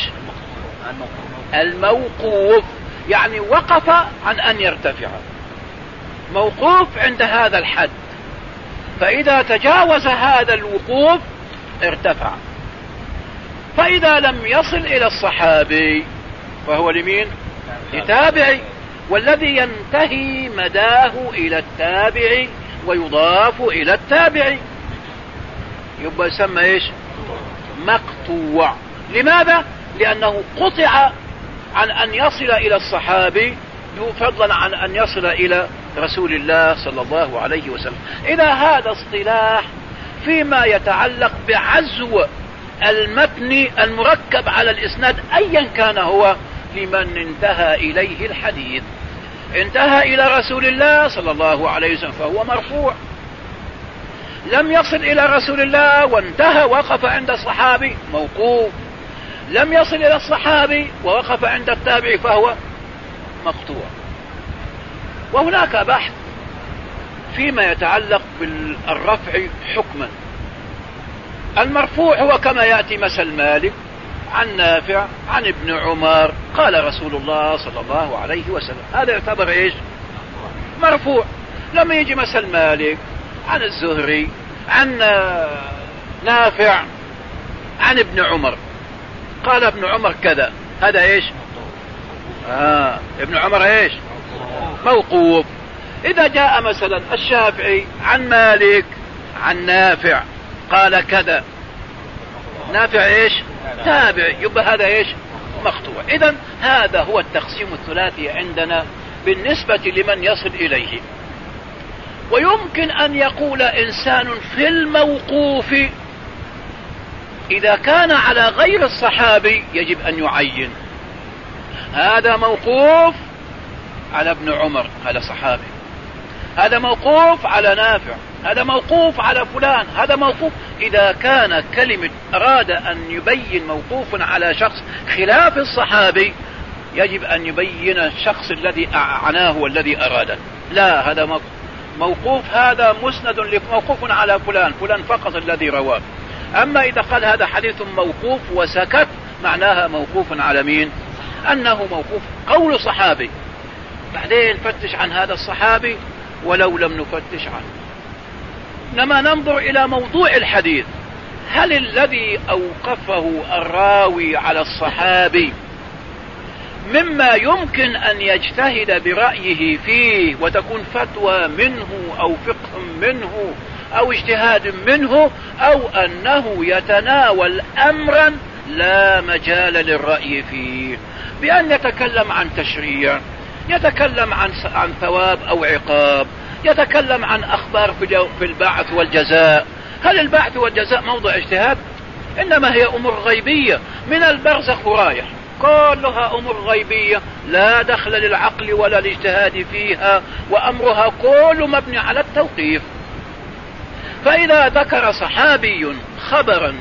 الموقوف، يعني وقف عن أن يرتفع، موقوف عند هذا الحد، فإذا تجاوز هذا الوقوف ارتفع. فإذا لم يصل إلى الصحابي فهو لمين؟ لتابعي، والذي ينتهي مداه إلى التابع ويضاف إلى التابع يبقى يسمى إيش؟ مقطوع. لماذا؟ لأنه قطع عن أن يصل إلى الصحابي فضلا عن أن يصل إلى رسول الله صلى الله عليه وسلم. إذا هذا اصطلاح فيما يتعلق بعزو المتن المركب على الإسناد أيا كان هو لمن انتهى إليه الحديث. انتهى إلى رسول الله صلى الله عليه وسلم فهو مرفوع، لم يصل إلى رسول الله وانتهى وقف عند الصحابي موقوف، لم يصل إلى الصحابي ووقف عند التابع فهو مقطوع. وهناك بحث فيما يتعلق بالرفع حكما. المرفوع هو كما يأتي مثل مالك عن نافع عن ابن عمر قال رسول الله صلى الله عليه وسلم، هذا يعتبر ايش؟ مرفوع. لما يجي مثل مالك عن الزهري عن نافع عن ابن عمر قال ابن عمر كذا، هذا ايش؟ ابن عمر ايش؟ موقوف. اذا جاء مثلا الشافعي عن مالك عن نافع قال كذا، نافع ايش؟ تابع، يبقى هذا ايش؟ مقطوع. اذا هذا هو التقسيم الثلاثي عندنا بالنسبة لمن يصل اليه. ويمكن ان يقول انسان في الموقوف اذا كان على غير الصحابي يجب ان يعين هذا موقوف على ابن عمر، هذا صحابي، هذا موقوف على نافع، هذا موقوف على فلان، هذا موقوف. إذا كان كلمة أراد أن يبين موقوف على شخص خلاف الصحابي يجب أن يبين الشخص الذي أعناه والذي أراده. لا، هذا موقوف، هذا مسند لموقوف على فلان، فلان فقط الذي رواه. أما إذا قال هذا حديث موقوف وسكت معناها موقوف على مين؟ أنه موقوف قول صحابي، بعدين فتش عن هذا الصحابي ولو لم نفتش عنه. إنما ننظر إلى موضوع الحديث، هل الذي أوقفه الراوي على الصحابي مما يمكن أن يجتهد برأيه فيه وتكون فتوى منه أو فقه منه أو اجتهاد منه، أو أنه يتناول أمرا لا مجال للرأي فيه، بأن يتكلم عن تشريع، يتكلم عن ثواب أو عقاب، يتكلم عن أخبار في البعث والجزاء. هل البعث والجزاء موضع اجتهاد؟ إنما هي أمور غيبية من البرزخ ورايح، كلها أمور غيبية لا دخل للعقل ولا الاجتهاد فيها، وأمرها كله مبني على التوقيف. فإذا ذكر صحابي خبرا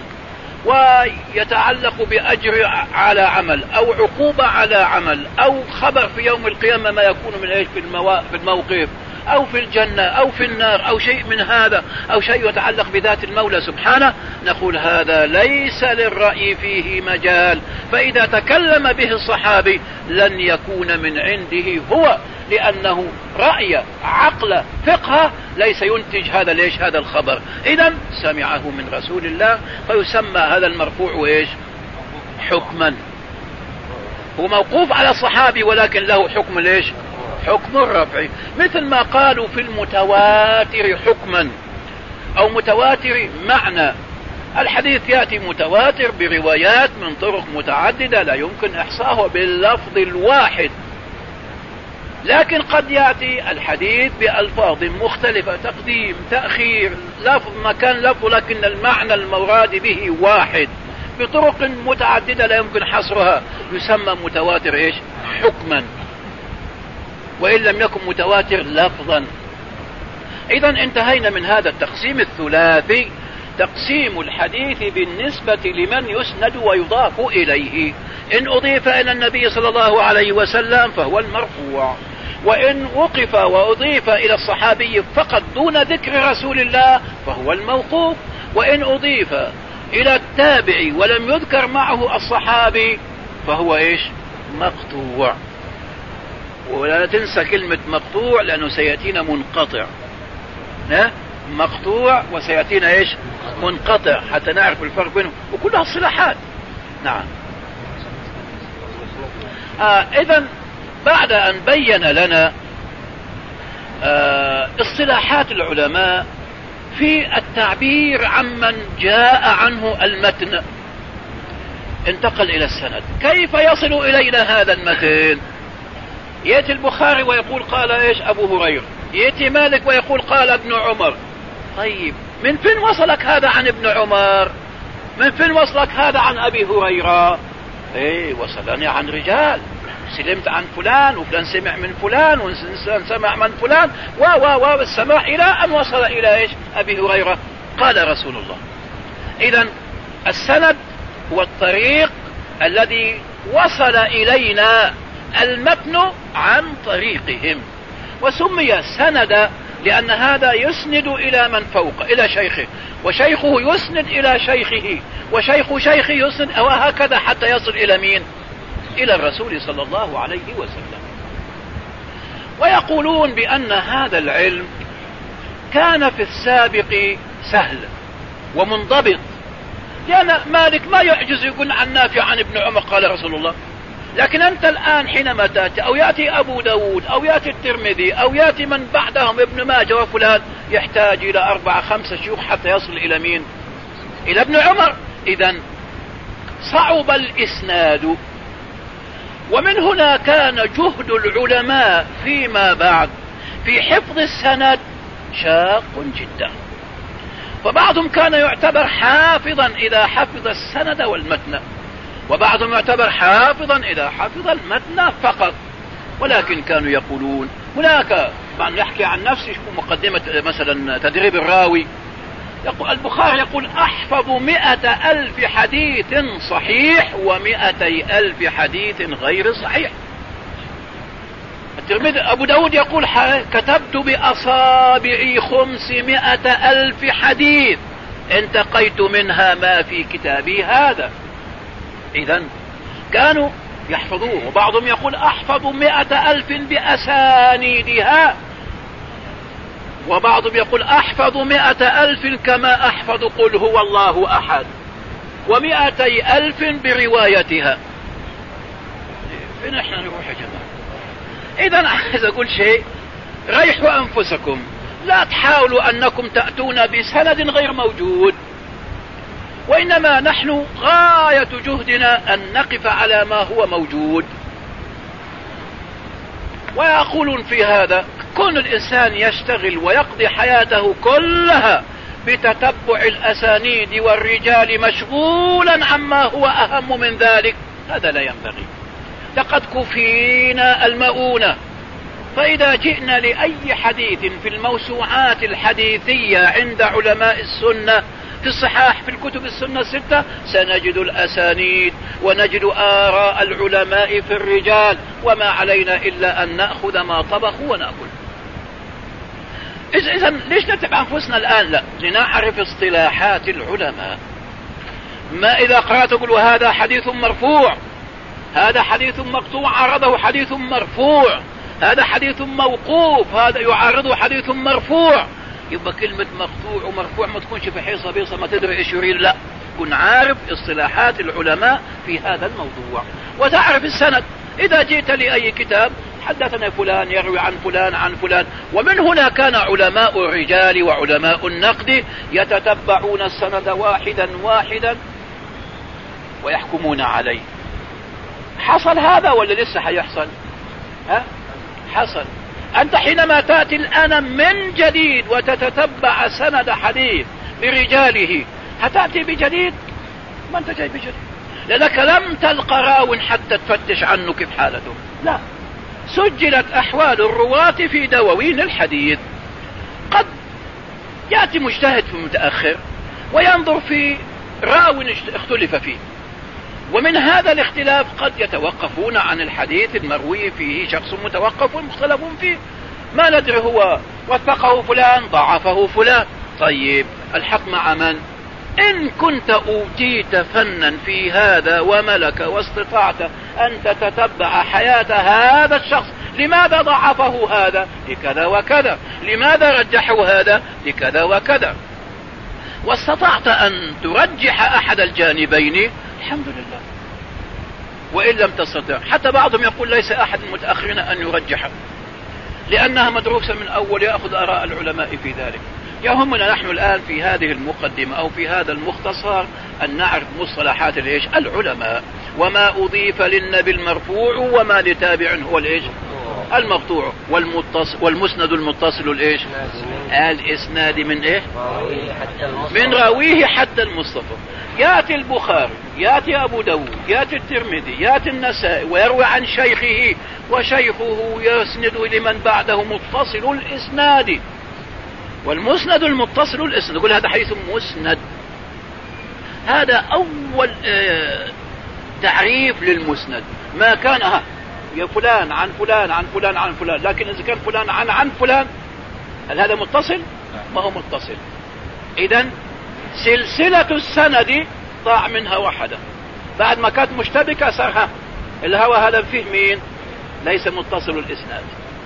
ويتعلق بأجر على عمل أو عقوبة على عمل أو خبر في يوم القيامة ما يكون من إيش في الموقف أو في الجنة أو في النار أو شيء من هذا أو شيء يتعلق بذات المولى سبحانه، نقول هذا ليس للرأي فيه مجال. فإذا تكلم به الصحابي لن يكون من عنده هو، لأنه رأي عقل فقه ليس ينتج هذا ليش هذا الخبر. إذن سمعه من رسول الله، فيسمى هذا المرفوع إيش؟ حكما. هو موقوف على الصحابي ولكن له حكم ليش؟ حكم الرفع. مثل ما قالوا في المتواتر حكما أو متواتر معنى. الحديث يأتي متواتر بروايات من طرق متعددة لا يمكن إحصاؤه باللفظ الواحد، لكن قد يأتي الحديث بألفاظ مختلفة، تقديم تأخير لفظ مكان لفظ، لكن المعنى المراد به واحد بطرق متعددة لا يمكن حصرها، يسمى متواتر إيش؟ حكما، وإن لم يكن متواتر لفظا. إذا انتهينا من هذا التقسيم الثلاثي، تقسيم الحديث بالنسبة لمن يسند ويضاف إليه. إن أضيف إلى النبي صلى الله عليه وسلم فهو المرفوع، وإن وقف وأضيف إلى الصحابي فقط دون ذكر رسول الله فهو الموقوف، وإن أضيف إلى التابع ولم يذكر معه الصحابي فهو إيش؟ مقطوع. ولا تنسى كلمة مقطوع لأنه سيأتينا منقطع، مقطوع وسيأتينا إيش؟ منقطع، حتى نعرف الفرق بينهم، وكلها الصلاحات. نعم. إذن بعد أن بين لنا اصطلاحات العلماء في التعبير عمن جاء عنه المتن، انتقل إلى السند. كيف يصل إلينا هذا المتن؟ يأتي البخاري ويقول قال إيش؟ أبو هريرة. يأتي مالك ويقول قال ابن عمر. طيب من فين وصلك هذا عن ابن عمر؟ من فين وصلك هذا عن أبي هريرة؟ وصلني عن رجال، سلمت عن فلان وفلان سمع من فلان وإنسان سمع من فلان والسماع إلى أن وصل إلى إيش؟ أبي هريرة. قال رسول الله. إذن السند هو الطريق الذي وصل إلينا المتن عن طريقهم، وسمي سند لأن هذا يسند إلى من فوق، إلى شيخه، وشيخه يسند إلى شيخه، وشيخ شيخه يسند، وهكذا حتى يصل إلى مين؟ إلى الرسول صلى الله عليه وسلم. ويقولون بأن هذا العلم كان في السابق سهل ومنضبط، لأن مالك ما يعجز يقول عن نافع عن ابن عمر قال رسول الله. لكن أنت الآن حينما تأتي أو يأتي أبو داود أو يأتي الترمذي أو يأتي من بعدهم ابن ماجه وفلان، يحتاج إلى 4-5 شيوخ حتى يصل إلى مين؟ إلى ابن عمر. إذن صعب الإسناد، ومن هنا كان جهد العلماء فيما بعد في حفظ السند شاق جدا. فبعضهم كان يعتبر حافظا إذا حفظ السند والمتن، وبعضهم يعتبر حافظا إذا حفظ المتن فقط. ولكن كانوا يقولون هناك، طبعا يحكي عن نفسه في مقدمة مثلا تدريب الراوي، يقول البخاري يقول أحفظ 100,000 حديث صحيح و200,000 حديث غير صحيح. الترمذي أبو داود يقول كتبت بأصابعي 500,000 حديث انتقيت منها ما في كتابي هذا. إذن كانوا يحفظوه. وبعضهم يقول أحفظ 100,000 بأسانيدها، وبعضهم يقول أحفظ 100,000 كما أحفظ قل هو الله أحد، و200,000 بروايتها. فين احنا نروح يا جماعة؟ إذن عايز أقول شيء، ريحوا أنفسكم، لا تحاولوا أنكم تأتون بسند غير موجود، وإنما نحن غاية جهدنا أن نقف على ما هو موجود. ويقولون في هذا كون الإنسان يشتغل ويقضي حياته كلها بتتبع الأسانيد والرجال مشغولا عما هو أهم من ذلك، هذا لا ينبغي. لقد كفينا المؤونة. فإذا جئنا لأي حديث في الموسوعات الحديثية عند علماء السنة في الصحاح في الكتب السنة 6 سنجد الأسانيد ونجد آراء العلماء في الرجال، وما علينا إلا أن نأخذ ما طبخوا ونأكل. إذا ليش نتبع أنفسنا الآن؟ لا، لنعرف اصطلاحات العلماء. ما إذا قرأت تقول هذا حديث مرفوع، هذا حديث مقطوع عارضه حديث مرفوع، هذا حديث موقوف هذا يعارضه حديث مرفوع، يبقى كلمة مقطوع ومرفوع ما تكونش في حيصة بيصة ما تدري ايش يريد. لا، كن عارف اصطلاحات العلماء في هذا الموضوع وتعرف السند. إذا جئت لأي كتاب حدثنا فلان يروي عن فلان عن فلان، ومن هنا كان علماء الرجال وعلماء النقد يتتبعون السند واحدا واحدا ويحكمون عليه. حصل هذا ولا لسه حيحصل؟ حصل. أنت حينما تأتي الآن من جديد وتتتبع سند حديث برجاله هتأتي بجديد؟ ما أنت جاي بجديد، لأنك لم تلقى راو حتى تفتش عنه كيف حالته. لا، سجلت أحوال الرواة في دواوين الحديث. قد يأتي مجتهد في متأخر وينظر في راو اختلف فيه، ومن هذا الاختلاف قد يتوقفون عن الحديث المروي فيه شخص متوقف مختلف فيه، ما ندري هو وثقه فلان ضعفه فلان. طيب الحق مع من؟ إن كنت أوتيت فنا في هذا وملك واستطعت أن تتتبع حياة هذا الشخص، لماذا ضعفه هذا؟ لكذا وكذا، لماذا رجحه هذا؟ لكذا وكذا، واستطعت أن ترجح أحد الجانبين، الحمد لله. وإن لم تستطع، حتى بعضهم يقول ليس أحد المتأخرين أن يرجح لأنها مدروسة من أول، يأخذ آراء العلماء في ذلك. يهمنا نحن الآن في هذه المقدمة أو في هذا المختصر أن نعرف مصطلحات العلماء، وما أضيف للنبي المرفوع وما لتابع هو المقطوع، والمسند المتصل الإسناد من من راويه حتى المصطفى. يأتي البخاري، يأتي أبو داود، يأتي الترمذي، يأتي النسائي ويروي عن شيخه، وشيخه يسند لمن بعده متصل الإسناد. والمسند المتصل الإسناد يقول هذا حديث مسند. هذا أول تعريف للمسند. ما كان يا فلان عن فلان عن فلان عن فلان، لكن إذا كان فلان عن فلان هل هذا متصل؟ ما هو متصل. إذن سلسلة السند ضاع منها واحدة، بعد ما كانت مشتبكة صار الهوى هذا فيه مين؟ ليس متصل الإسناد.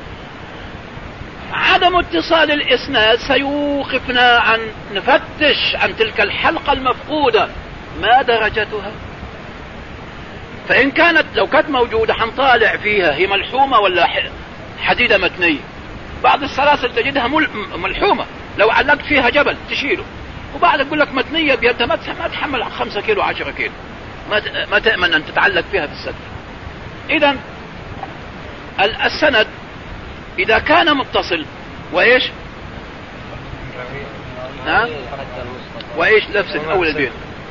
عدم اتصال الإسناد سيوقفنا عن نفتش عن تلك الحلقة المفقودة، ما درجتها؟ فإن كانت لو كانت موجودة حنطالع فيها هي ملحومة ولا حديدة متنية. بعض السلاسل تجدها ملحومة، لو علقت فيها جبل تشيله، وبعد يقول لك متنية بيدها ما تحمل 5 كيلو 10 كيلو، ما تأمن أن تتعلق فيها في السد. إذن السند إذا كان متصل وإيش؟ نعم، وإيش نفس أول البيت.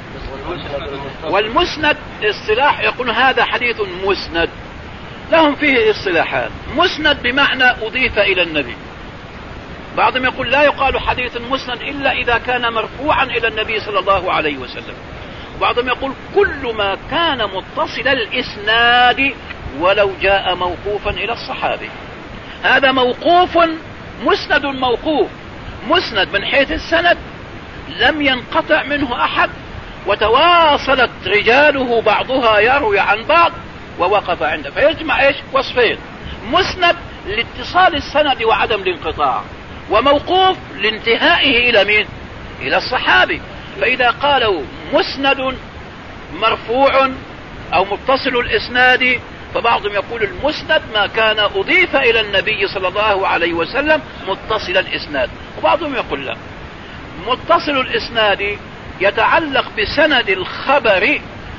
والمسند اصطلاح يقول هذا حديث مسند، لهم فيه اصطلاحات. مسند بمعنى أضيف إلى النبي. بعضهم يقول لا يقال حديث مسند إلا إذا كان مرفوعا إلى النبي صلى الله عليه وسلم. وبعضهم يقول كل ما كان متصل الإسناد ولو جاء موقوفا إلى الصحابي. هذا موقوف، مسند موقوف، مسند من حيث السند لم ينقطع منه أحد، وتواصلت رجاله بعضها يروي عن بعض ووقف عنده، فيجمع وصفين: مسند لاتصال السند وعدم الانقطاع، وموقوف لانتهائه إلى مين؟ إلى الصحابي. فإذا قالوا مسند مرفوع أو متصل الإسناد، فبعضهم يقول المسند ما كان أضيف إلى النبي صلى الله عليه وسلم متصل الإسناد. وبعضهم يقول لا، متصل الإسناد يتعلق بسند الخبر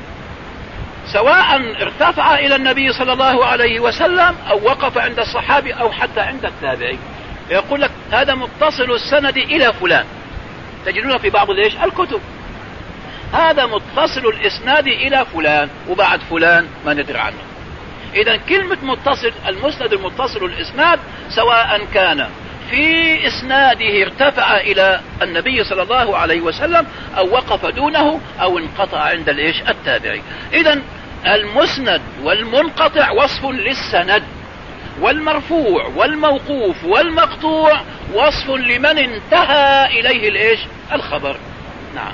سواء ارتفع إلى النبي صلى الله عليه وسلم أو وقف عند الصحابي أو حتى عند التابعي. يقول لك هذا متصل السند إلى فلان، تجدون في بعض الكتب هذا متصل الإسناد إلى فلان، وبعد فلان ما ندري عنه. إذن كلمة متصل، المسند المتصل الإسناد سواء كان في إسناده ارتفع إلى النبي صلى الله عليه وسلم أو وقف دونه أو انقطع عند التابعي. إذن المسند والمنقطع وصف للسند، والمرفوع والموقوف والمقطوع وصف لمن انتهى إليه الإيش الخبر. نعم.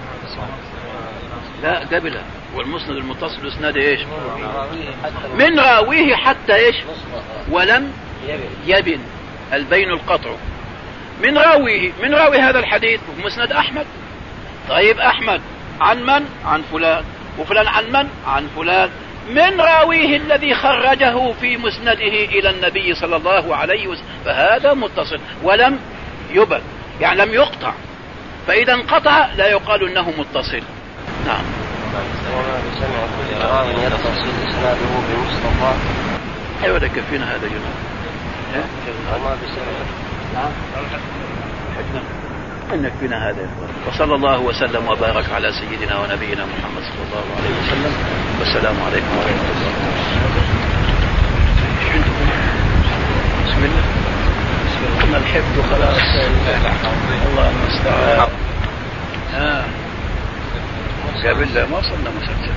لا قبلها. والمسند المتصل اسناد إيش من راويه حتى إيش ولم يبن البين القطع من راوي هذا الحديث مسند أحمد. طيب أحمد عن من؟ عن فلان، وفلان عن من؟ عن فلان، من راويه الذي خرجه في مسنده إلى النبي صلى الله عليه وسلم، فهذا متصل ولم يبن يعني لم يقطع، فإذا انقطع لا يقال إنه متصل. نعم. وما بسمع كل راو يتصل إسناده بمصطفى. أيوة كفينا هذا جنة. وما بسمع. نعم. إنك بنا هذا. وصلى الله وسلم وبارك على سيدنا ونبينا محمد صلى الله عليه وسلم، والسلام عليكم ورحمة الله. بسم الله. ما الحفظ خلاص. الله المستعان. قبل لا ما وصلنا مسلسل.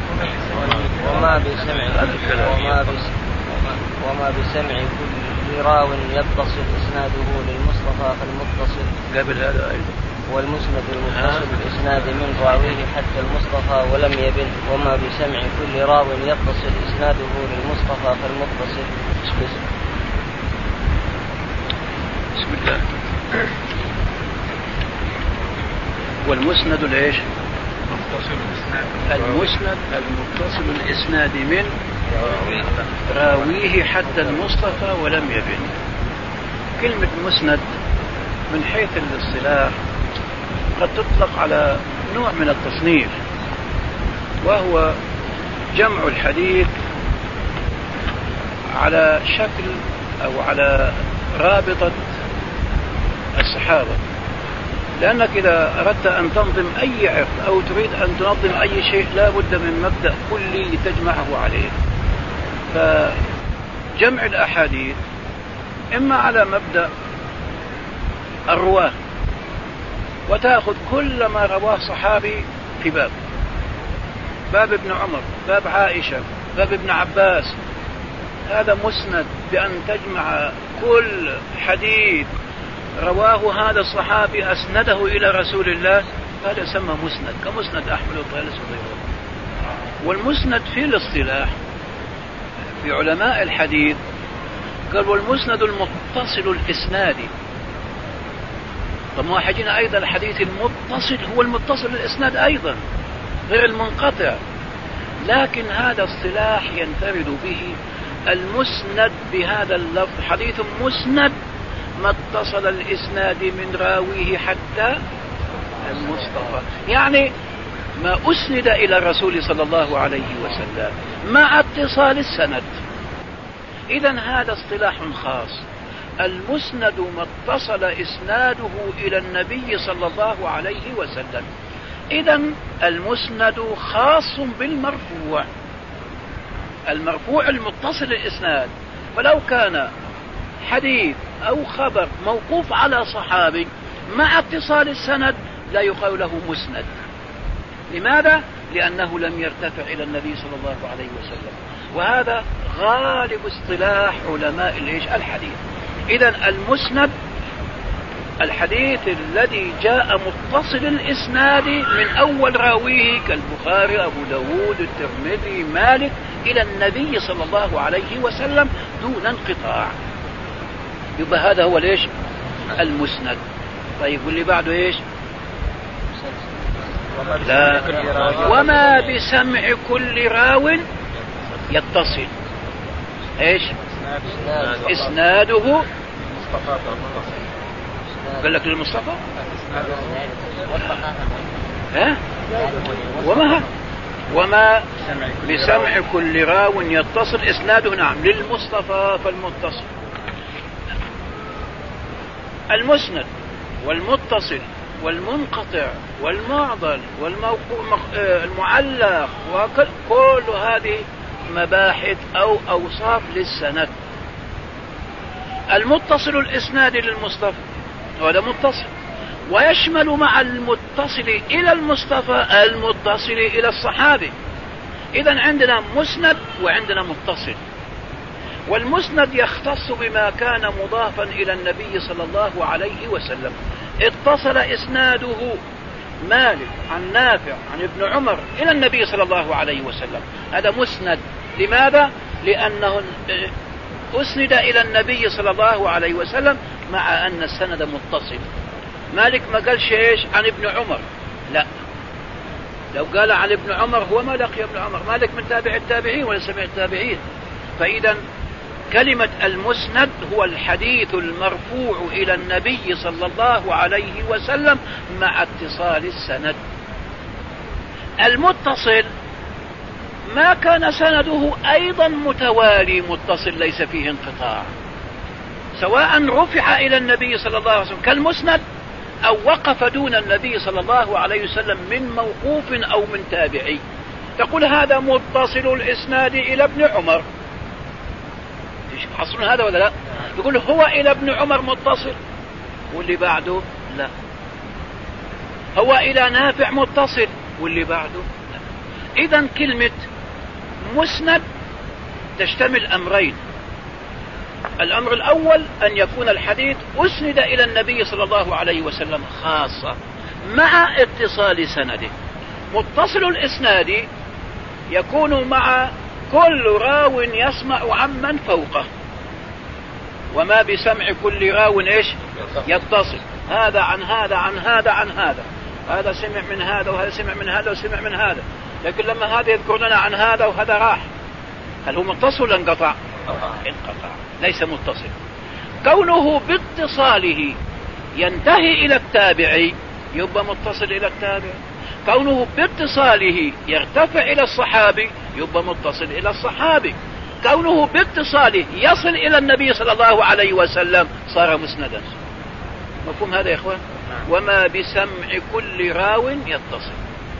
وما بسمع كل راو يتصل إسناده للمصطفى فالمتصل قبل هذا أيضا. والمسند المتصل الإسناد من راويه حتى المصطفى ولم يبن. وما بسمع كل راو يتصل إسناده للمصطفى فالمتصل. بسم الله. والمسند الإيش المسند المتصل الإسناد من راويه حتى المصطفى ولم يبن. كلمة مسند من حيث الاصطلاح قد تطلق على نوع من التصنيف، وهو جمع الحديث على شكل أو على رابطة الصحابة، لأنك إذا أردت أن تنظم أي عقد أو تريد أن تنظم أي شيء لا بد من مبدأ كلي تجمعه عليه. فجمع الأحاديث إما على مبدأ الرواة، وتأخذ كل ما رواه صحابي في باب ابن عمر، باب عائشة، باب ابن عباس، هذا مسند بأن تجمع كل حديث رواه هذا الصحابي أسنده إلى رسول الله، هذا يسمى مسند، كمسند أحمد وطيالس وغيره. والمسند في الاصطلاح في علماء الحديث قال والمسند المتصل الإسنادي. طب ما حجينا أيضا الحديث المتصل هو المتصل الإسناد أيضا غير المنقطع، لكن هذا اصطلاح ينفرد به المسند بهذا اللفظ، حديث مسند ما اتصل الإسناد من راويه حتى المصطفى، يعني ما أسند إلى الرسول صلى الله عليه وسلم مع اتصال السند. إذن هذا اصطلاح خاص، المسند ما اتصل إسناده إلى النبي صلى الله عليه وسلم. إذن المسند خاص بالمرفوع، المرفوع المتصل الإسناد، فلو كان حديث أو خبر موقوف على صحابي مع اتصال السند لا يقال له مسند. لماذا؟ لأنه لم يرتفع إلى النبي صلى الله عليه وسلم، وهذا غالب اصطلاح علماء الحديث. إذن المسند الحديث الذي جاء متصل الإسناد من أول راويه كالبخاري، أبو داود، الترمذي، مالك، إلى النبي صلى الله عليه وسلم دون انقطاع، يبقى هذا هو ليش المسند. طيب واللي بعده ايش؟ لا، وما بسمع كل راو يتصل ايش اسناده. قال لك للمصطفى ها؟ وما بسمع كل راو يتصل اسناده نعم للمصطفى فالمتصل. المسند والمتصل والمنقطع والمعضل والمعلق وكل هذه مباحث أو أوصاف للسند. المتصل الإسناد للمصطفى هذا متصل، ويشمل مع المتصل إلى المصطفى المتصل إلى الصحابي. إذن عندنا مسند وعندنا متصل، والمسند يختص بما كان مضافا إلى النبي صلى الله عليه وسلم. اتصل إسناده مالك عن نافع عن ابن عمر إلى النبي صلى الله عليه وسلم، هذا مسند. لماذا؟ لأنه أسند إلى النبي صلى الله عليه وسلم مع أن السند متصل. مالك ما قالش إيش عن ابن عمر، لا، لو قال عن ابن عمر هو ما لقي ابن عمر، مالك من تابع التابعين وليس من التابعين. فإذا كلمة المسند هو الحديث المرفوع إلى النبي صلى الله عليه وسلم مع اتصال السند. المتصل ما كان سنده أيضا متوالي متصل ليس فيه انقطاع، سواء رفع إلى النبي صلى الله عليه وسلم كالمسند أو وقف دون النبي صلى الله عليه وسلم من موقوف أو من تابعي. تقول هذا متصل الإسناد إلى ابن عمر، حصلون هذا ولا لا؟ يقول هو إلى ابن عمر متصل، واللي بعده لا. هو إلى نافع متصل، واللي بعده لا. إذن كلمة مسند تشتمل أمرين. الأمر الأول أن يكون الحديث أسند إلى النبي صلى الله عليه وسلم خاصة مع اتصال سنده. متصل الإسناد يكون مع كل راو يسمع عمن فوقه، وما بسمع كل راو إيش يتصل، هذا عن هذا عن هذا عن هذا، هذا سمع من هذا وهذا سمع من هذا وسمع من هذا. لكن لما هذا يذكر لنا عن هذا وهذا راح، هل هو متصل ولا انقطع؟ انقطع، ليس متصل. كونه باتصاله ينتهي إلى التابعي يبقى متصل إلى التابع. كونه باتصاله يرتفع إلى الصحابي يبقى متصل إلى الصحابي. كونه باتصاله يصل إلى النبي صلى الله عليه وسلم صار مسندا. مفهوم هذا يا إخوان؟ وما بسمع كل راو يتصل.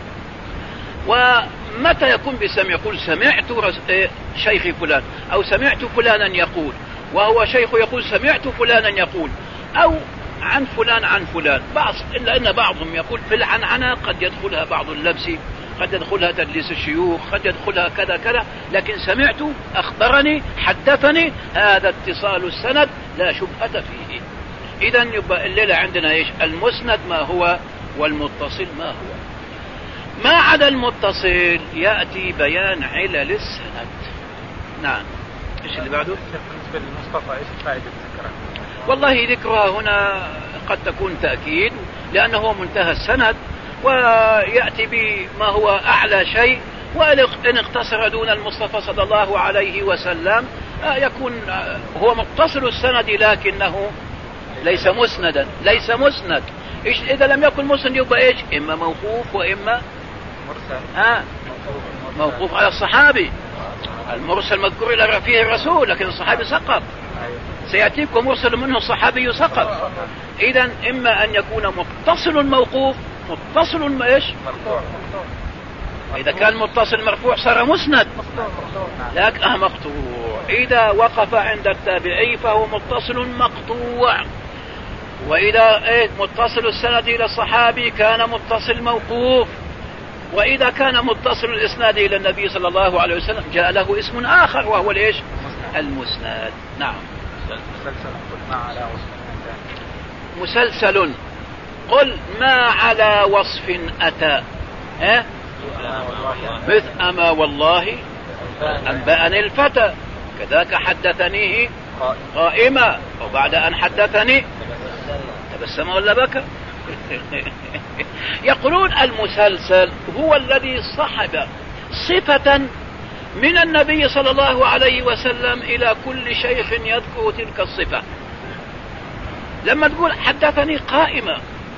ومتى يكون بسمع؟ يقول سمعت شيخي فلان، أو سمعت فلانا يقول، وهو شيخ يقول سمعت فلانا يقول، أو عن فلان عن فلان. إلا أن بعضهم يقول في العنعنة قد يدخلها بعض اللبس، قد يدخلها تدليس الشيوخ، قد يدخلها كذا كذا، لكن سمعت أخبرني حدثني، هذا اتصال السند لا شبهة فيه. إذن يبقى الليلة عندنا إيش؟ المسند ما هو، والمتصل ما هو. ما عدا المتصل يأتي بيان علل السند. نعم. إيش اللي بعده؟ بالنسبة للمصطفى إيش الفائدة ذكرها؟ والله ذكرها هنا قد تكون تأكيد، لأنه منتهى السند ويأتي بما هو أعلى شيء، وإن اقتصر دون المصطفى صلى الله عليه وسلم يكون هو متصل السند لكنه ليس مسندا، ليس مسند. إذا لم يكن مسند يبقى إيش؟ إما موقوف وإما مرسل. موقوف على الصحابي. المرسل مذكور إلى فيه الرسول، لكن الصحابي سقط. سيأتيكم مرسل منه الصحابي سقط. إذا إما أن يكون متصل موقوف، متصل إيش؟ إذا كان متصل مرفوع صار مسند، لكن مقطوع. إذا وقف عند التابعي فهو متصل مقطوع. وإذا متصل السند إلى الصحابي كان متصل موقوف. وإذا كان متصل الإسناد إلى النبي صلى الله عليه وسلم جاء له اسم آخر وهو الإيش؟ المسند. نعم. مسلسل قل ما على وصف أتى مثل أما والله أنبأني الفتى كذاك حدثنيه قائما، وبعد أن حدثني تبسم ولا بكى. يقولون المسلسل هو الذي صحب صفة من النبي صلى الله عليه وسلم إلى كل شيخ يذكر تلك الصفة. لما تقول حدثني قائمة،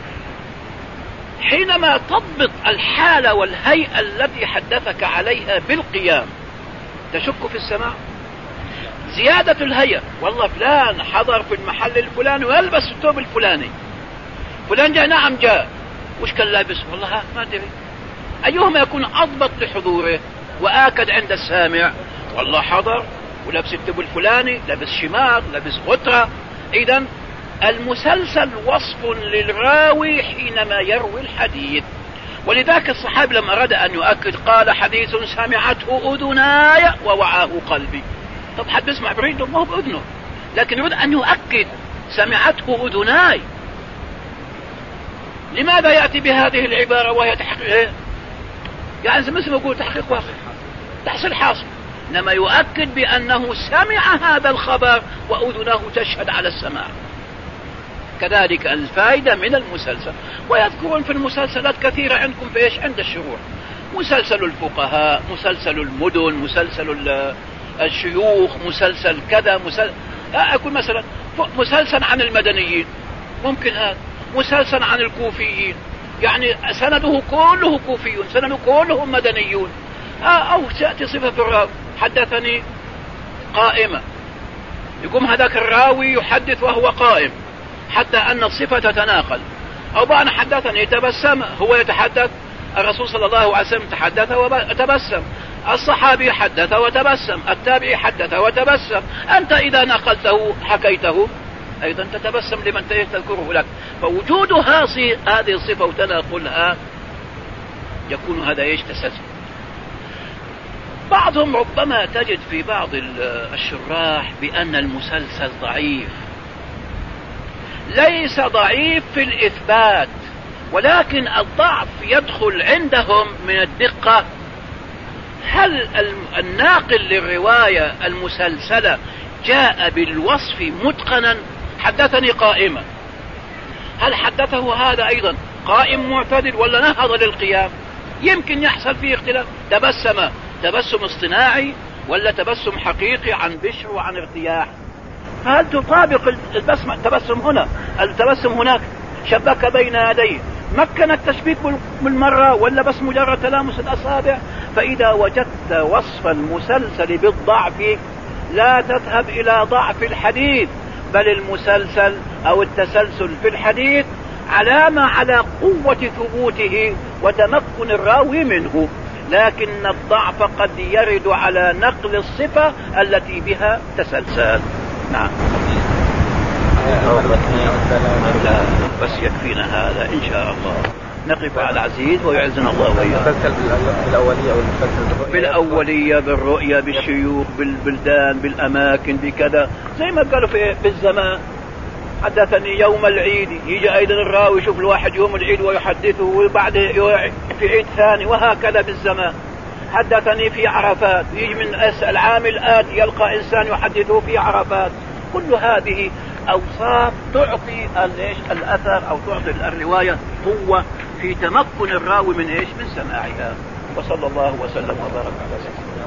حينما تضبط الحالة والهيئة التي حدثك عليها بالقيام تشك في السماع. زيادة الهيئة، والله فلان حضر في المحل الفلاني ويلبس الثوب الفلاني، فلان جاء، نعم جاء، وش كان لابس؟ والله ما أدري. أيهما يكون أضبط لحضوره وآكد عند السامع؟ والله حضر ولبس الثوب الفلاني، لبس شماغ، لبس غترة. إذن المسلسل وصف للراوي حينما يروي الحديث. ولذلك الصحابي لما أراد أن يؤكد قال حديث سمعته أذناي ووعاه قلبي. طب حد بيسمع بريد ما هو بأذنه، لكن يريد أن يؤكد سمعته أذناي. لماذا يأتي بهذه العبارة وهي تحقيق؟ يعني مثل ما يقول تحقيق واقع، تحصيل حاصل، إنما يؤكد بأنه سمع هذا الخبر وأذنه تشهد على السماع. كذلك الفائدة من المسلسل. ويذكرون في المسلسلات كثيرة عندكم في إيش؟ عند الشروح، مسلسل الفقهاء، مسلسل المدن، مسلسل الشيوخ، مسلسل كذا، أقول مثلا مسلسل عن المدنيين، ممكن هذا مسلسل عن الكوفيين، يعني سنده كله كوفيون، سنده كلهم مدنيون. أو تأتي صفة في الراوي، حدثني قائمة، يقوم هذاك الراوي يحدث وهو قائم حتى أن الصفة تتناقل. أو بأن حدثني تبسم، هو يتحدث، الرسول صلى الله عليه وسلم تحدث وتبسم، الصحابي حدث وتبسم، التابعي حدث وتبسم، أنت إذا نقلته حكيته أيضا تتبسم لمن تذكره لك. فوجود هذه الصفة وتناقلها يكون هذا إيش؟ تسلسل. بعضهم ربما تجد في بعض الشراح بأن المسلسل ضعيف. ليس ضعيف في الإثبات، ولكن الضعف يدخل عندهم من الدقة. هل الناقل للرواية المسلسلة جاء بالوصف متقنا؟ حدثني قائمة، هل حدثه هذا أيضا قائم معتدل ولا نهض للقيام؟ يمكن يحصل فيه اختلاف. تبسم اصطناعي ولا تبسم حقيقي عن بشر وعن ارتياح؟ فهل تطابق التبسم هنا التبسم هناك؟ شبك بين يديه، مكن التشبيك بالمرة ولا بس مجرد تلامس الأصابع؟ فإذا وجدت وصف المسلسل بالضعف لا تذهب إلى ضعف الحديث، بل المسلسل أو التسلسل في الحديث علامة على قوة ثبوته وتمكن الراوي منه، لكن الضعف قد يرد على نقل الصفة التي بها تسلسل. نعم. بس يكفينا هذا إن شاء الله، نقف على العزيز ويعزنا الله وإياه. بالأولية، بالرؤية، بالشيوخ، بالبلدان، بالأماكن، بكذا، زي ما قالوا في الزمان. حدثني يوم العيد، يجي أيضا الراوي يشوف الواحد يوم العيد ويحدثه، وبعد في عيد ثاني، وهكذا بالزمان. حدثني في عرفات، يجي من العام الآتي يلقى إنسان يحدثه في عرفات. كل هذه أوصاف تعطي الأثر أو تعطي الرواية قوة في تمكن الراوي من من سماعها. وصلى الله وسلم وبارك على سيدنا